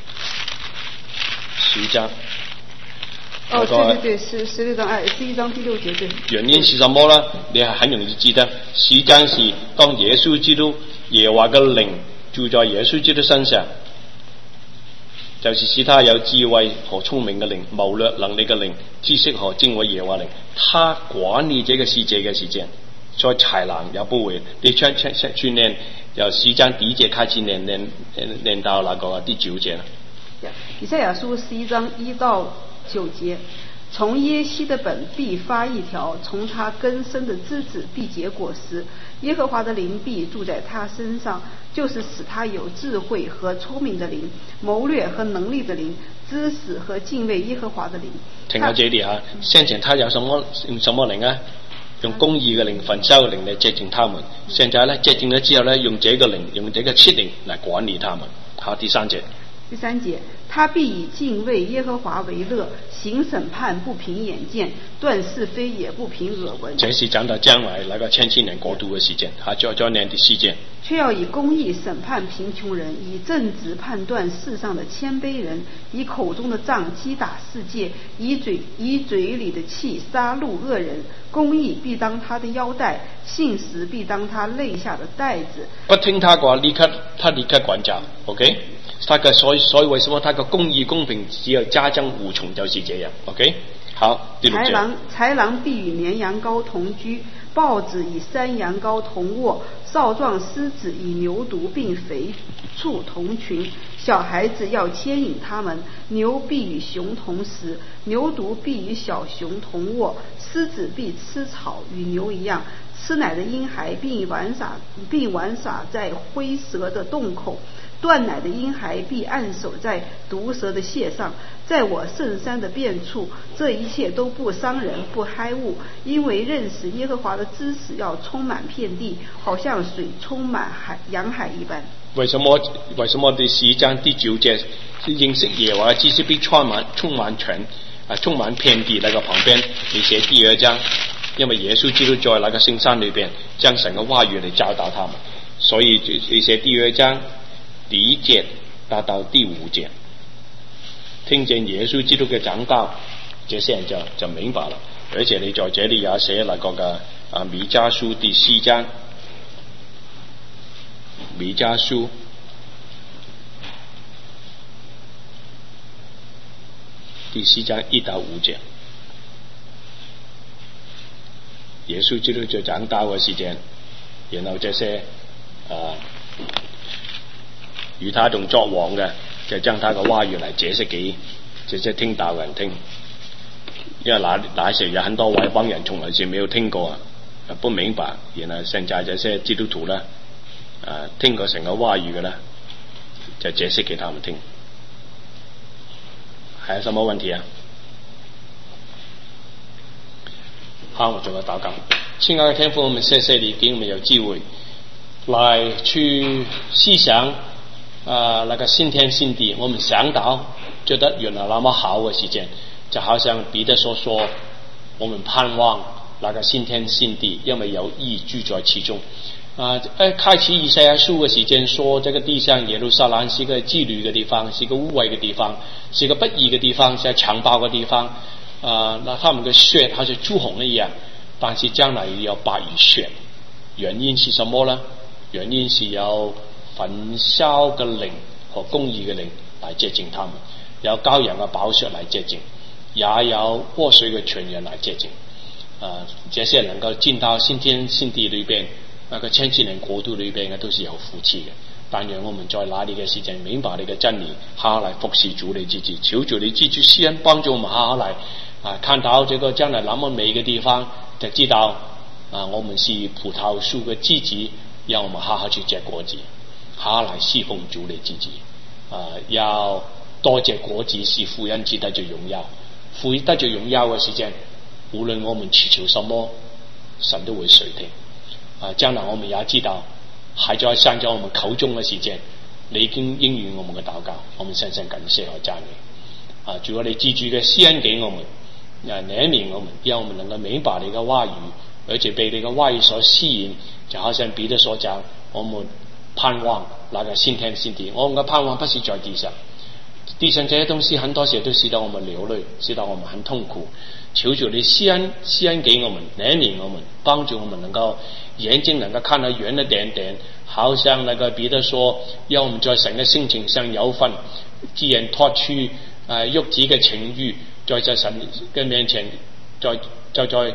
十一章。 哦，對對對，十十六章，哎，十一章第六節，對。 原因是什麼呢？你很容易記得。十一章是當耶穌基督耶和華嘅靈住在耶穌基督身上，就是使他有智慧和聰明嘅靈、謀略能力嘅靈、知識和敬畏耶和華靈。他管理這個世界嘅事情， 所以豺狼也不會。你全全全念由十章第一節開始念念念到那個第九節。 以賽亞書十一章一到九節，從耶西的本必發一條，從他根生的枝子必結果實。耶和華的靈必住在他身上，就是使他有智慧和聰明的靈，謀略和能力的靈，知識和敬畏耶和華的靈。 停喺這裏啊，先前他有什麼用什麼靈啊？用公義嘅靈、焚燒嘅靈嚟潔淨他們。現在呢，潔淨咗之後呢，用這個靈，用這個七靈嚟管理他們。好，第三節。 第三節，他必以敬畏耶和華為樂，行審判不憑眼見，斷是非也不憑耳聞。 這是講到將來那個千禧年國度嘅時間，哈，再再念第四節。 卻要以公義審判貧窮人，以正直判斷世上的謙卑人，以口中的杖擊打世界，以嘴以嘴裏的氣殺戮惡人。公義必當他的腰帶，信實必當他肋下的帶子。 不聽他話，立刻他立刻管教 ，OK？他嘅所以所以為什麼他嘅公義公平只有加增無窮，就是這樣 ，OK？好，第六節。豺狼豺狼必與綿羊羔同居，豹子與山羊羔同臥，少壯獅子與牛犢並肥畜同群。小孩子要牽引他們，牛必與熊同食，牛犢必與小熊同臥，獅子必吃草，與牛一樣。吃奶的嬰孩必玩耍，必玩耍在灰蛇的洞口。斷奶的嬰孩必按手在毒蛇的穴上，在我聖山的遍處，這一切都不傷人不害物，因為認識耶和華的知識要充滿遍地，好像水充滿海洋海一般。 為什麼為什麼第十章第九節認識耶和華知識必充滿充滿全啊充滿遍地那個旁邊你寫第二章，因為耶穌基督在那個聖山裏邊將神嘅話語嚟教導他們，所以你寫第二章第一節達到第五節，聽見耶穌基督嘅講道，這些人就就明白了。而且你在這裏也寫那個嘅啊彌迦書第四章，彌迦書第四章一到五節，耶穌基督就講道嘅時間，然後這些啊。與他同作王嘅，就將他嘅話語嚟解釋給這些聽道人聽。因為那那時有很多外邦人從來是沒有聽過啊，不明白。然後現在這些基督徒呢，啊聽過神嘅話語嘅呢，就解釋給他們聽。還有什麼問題啊？好，我做個禱告。親愛的天父，我們謝謝你給我們有機會來去思想。啊、呃，那個新天新地，我們想到覺得原來那麼好的時間，就好像彼得所說，我們盼望那個新天新地，因為有義住在其中。啊、呃，開始以賽亞書嘅時間說，這個地上耶路撒冷是個妓女嘅地方，是個污穢嘅地方，是個不義嘅地方，是個強暴嘅地方。啊、呃，那他們嘅血好似朱紅一樣，但是將來要白如雪。原因是什麼呢？原因是有焚燒嘅靈和公義嘅靈嚟潔淨他們，有羔羊嘅寶血嚟潔淨，也有禍水嘅泉源嚟潔淨。啊，這些能夠進到新天新地裏邊，那個千禧年國度裏邊嘅都是有福氣嘅。但願我們在那裏嘅時間明白你嘅真理，好好嚟服侍主你自己，求主你自己施恩幫助我們，好好嚟啊，看到這個將來那麼美嘅地方，就知道啊，我們是葡萄樹嘅枝子，讓我們好好去結果子。好好來侍奉主你自己，啊、呃！要多謝果子是父因子得着榮耀，父得着榮耀嘅時間，無論我們祈求什麼，神都會垂聽。啊、呃，將來我們也知道，還在生在我們口中嘅時間，你已經應允我們嘅禱告，我們深深感謝和讚美。啊、呃，主我哋記住嘅施恩給我們，啊憐憫我們，讓我們能夠明白你嘅話語，而且被你嘅話語所吸引，就好像彼得所講，我們盼望那個新天新地，我們的盼望不是在地上，地上這些東西很多時候都使得我們流淚，使得我們很痛苦。求主你施恩施恩給我們，憐憫我們，幫助我們能夠眼睛能夠看得遠一點點，好像那個彼得說，讓我們在神的性情上有份，既然脫去誒肉體嘅情欲，在在神嘅面前，在在在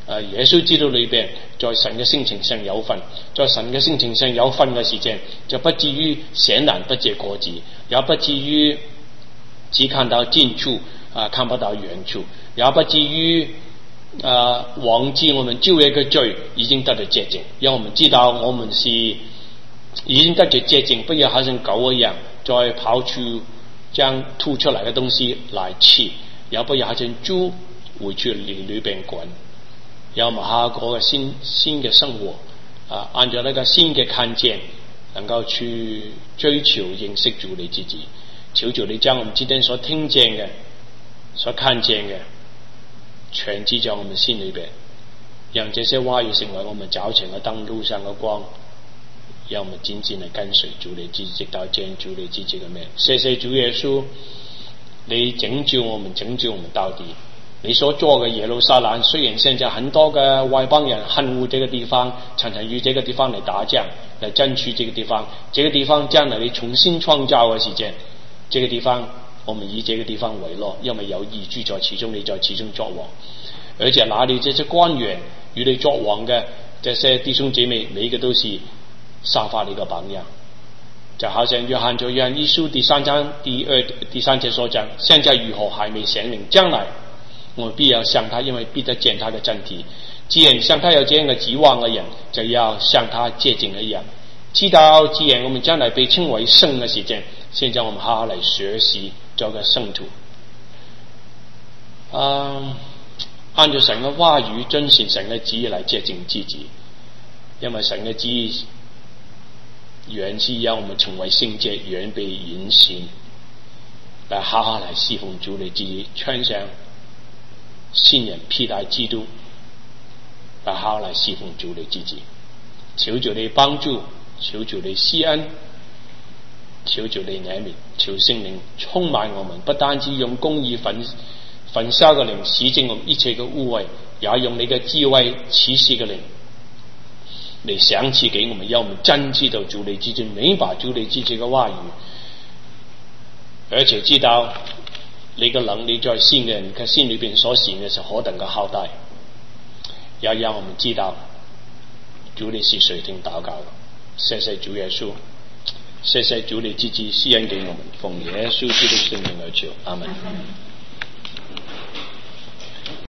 呃耶穌基督裏邊，在神嘅性情上有份，在神嘅性情上有份嘅時間，就不至於顯然不結果子，也不至於只看到近處啊，看不到遠處，也不至於啊忘記我們舊約嘅罪已經得到潔淨，讓我們知道我們是已經得到潔淨，不要好像狗一樣再跑出將吐出來嘅東西來吃，也不要好像豬回去裏裏邊滾。要我們下個嘅新新嘅生活啊，按照那個新嘅看見，能夠去追求認識主你自己。求主你將我們今天所聽見嘅、所看見嘅，全記在我們心裏邊，讓這些話語成為我們腳前嘅燈，路上嘅光，讓我們緊緊地跟隨主你自己，直到見主你自己嘅面。謝謝主耶穌，你拯救我們，拯救我們到底。你所做嘅耶路撒冷，雖然現在很多嘅外邦人恨惡這個地方，常常與這個地方嚟打仗，嚟爭取這個地方。這個地方將來你重新創造嘅時間，這個地方我們以這個地方為樂，因為有義住在其中，你在其中作王。而且那裏這些官員與你作王嘅這些弟兄姐妹，每一個都是效法你嘅榜樣。就好像約翰在約翰一書第三章第二第三節所講，現在如何還未顯明，將來我們必要像他，因為必得見他的真體。既然像他有這樣的指望嘅人，就要像他潔淨一樣。知道既然我們將來被稱為聖嘅時間，現在我們好好嚟學習做個聖徒。啊，按照神嘅話語，遵循神嘅旨意嚟潔淨自己，因為神嘅旨意原是要我們成為聖潔，原被引行，嚟好好嚟侍奉主你自己，穿上信人披戴基督，嚟好好嚟侍奉主你自己。求主你幫助，求主你施恩，求主你憐憫，求聖靈充滿我們，不單止用公義焚焚燒嘅靈洗淨我們一切嘅污穢，也用你嘅智慧啟示嘅靈嚟賞賜給我們，讓我們真知道主你自己，明白主你自己嘅話語，而且知道你嘅能力在信嘅人嘅心裏邊所行嘅是何等嘅浩大，也讓我們知道主你是垂聽禱告的。謝謝主耶穌，謝謝主你自己施恩給我們，奉耶穌基督聖名而求，阿門。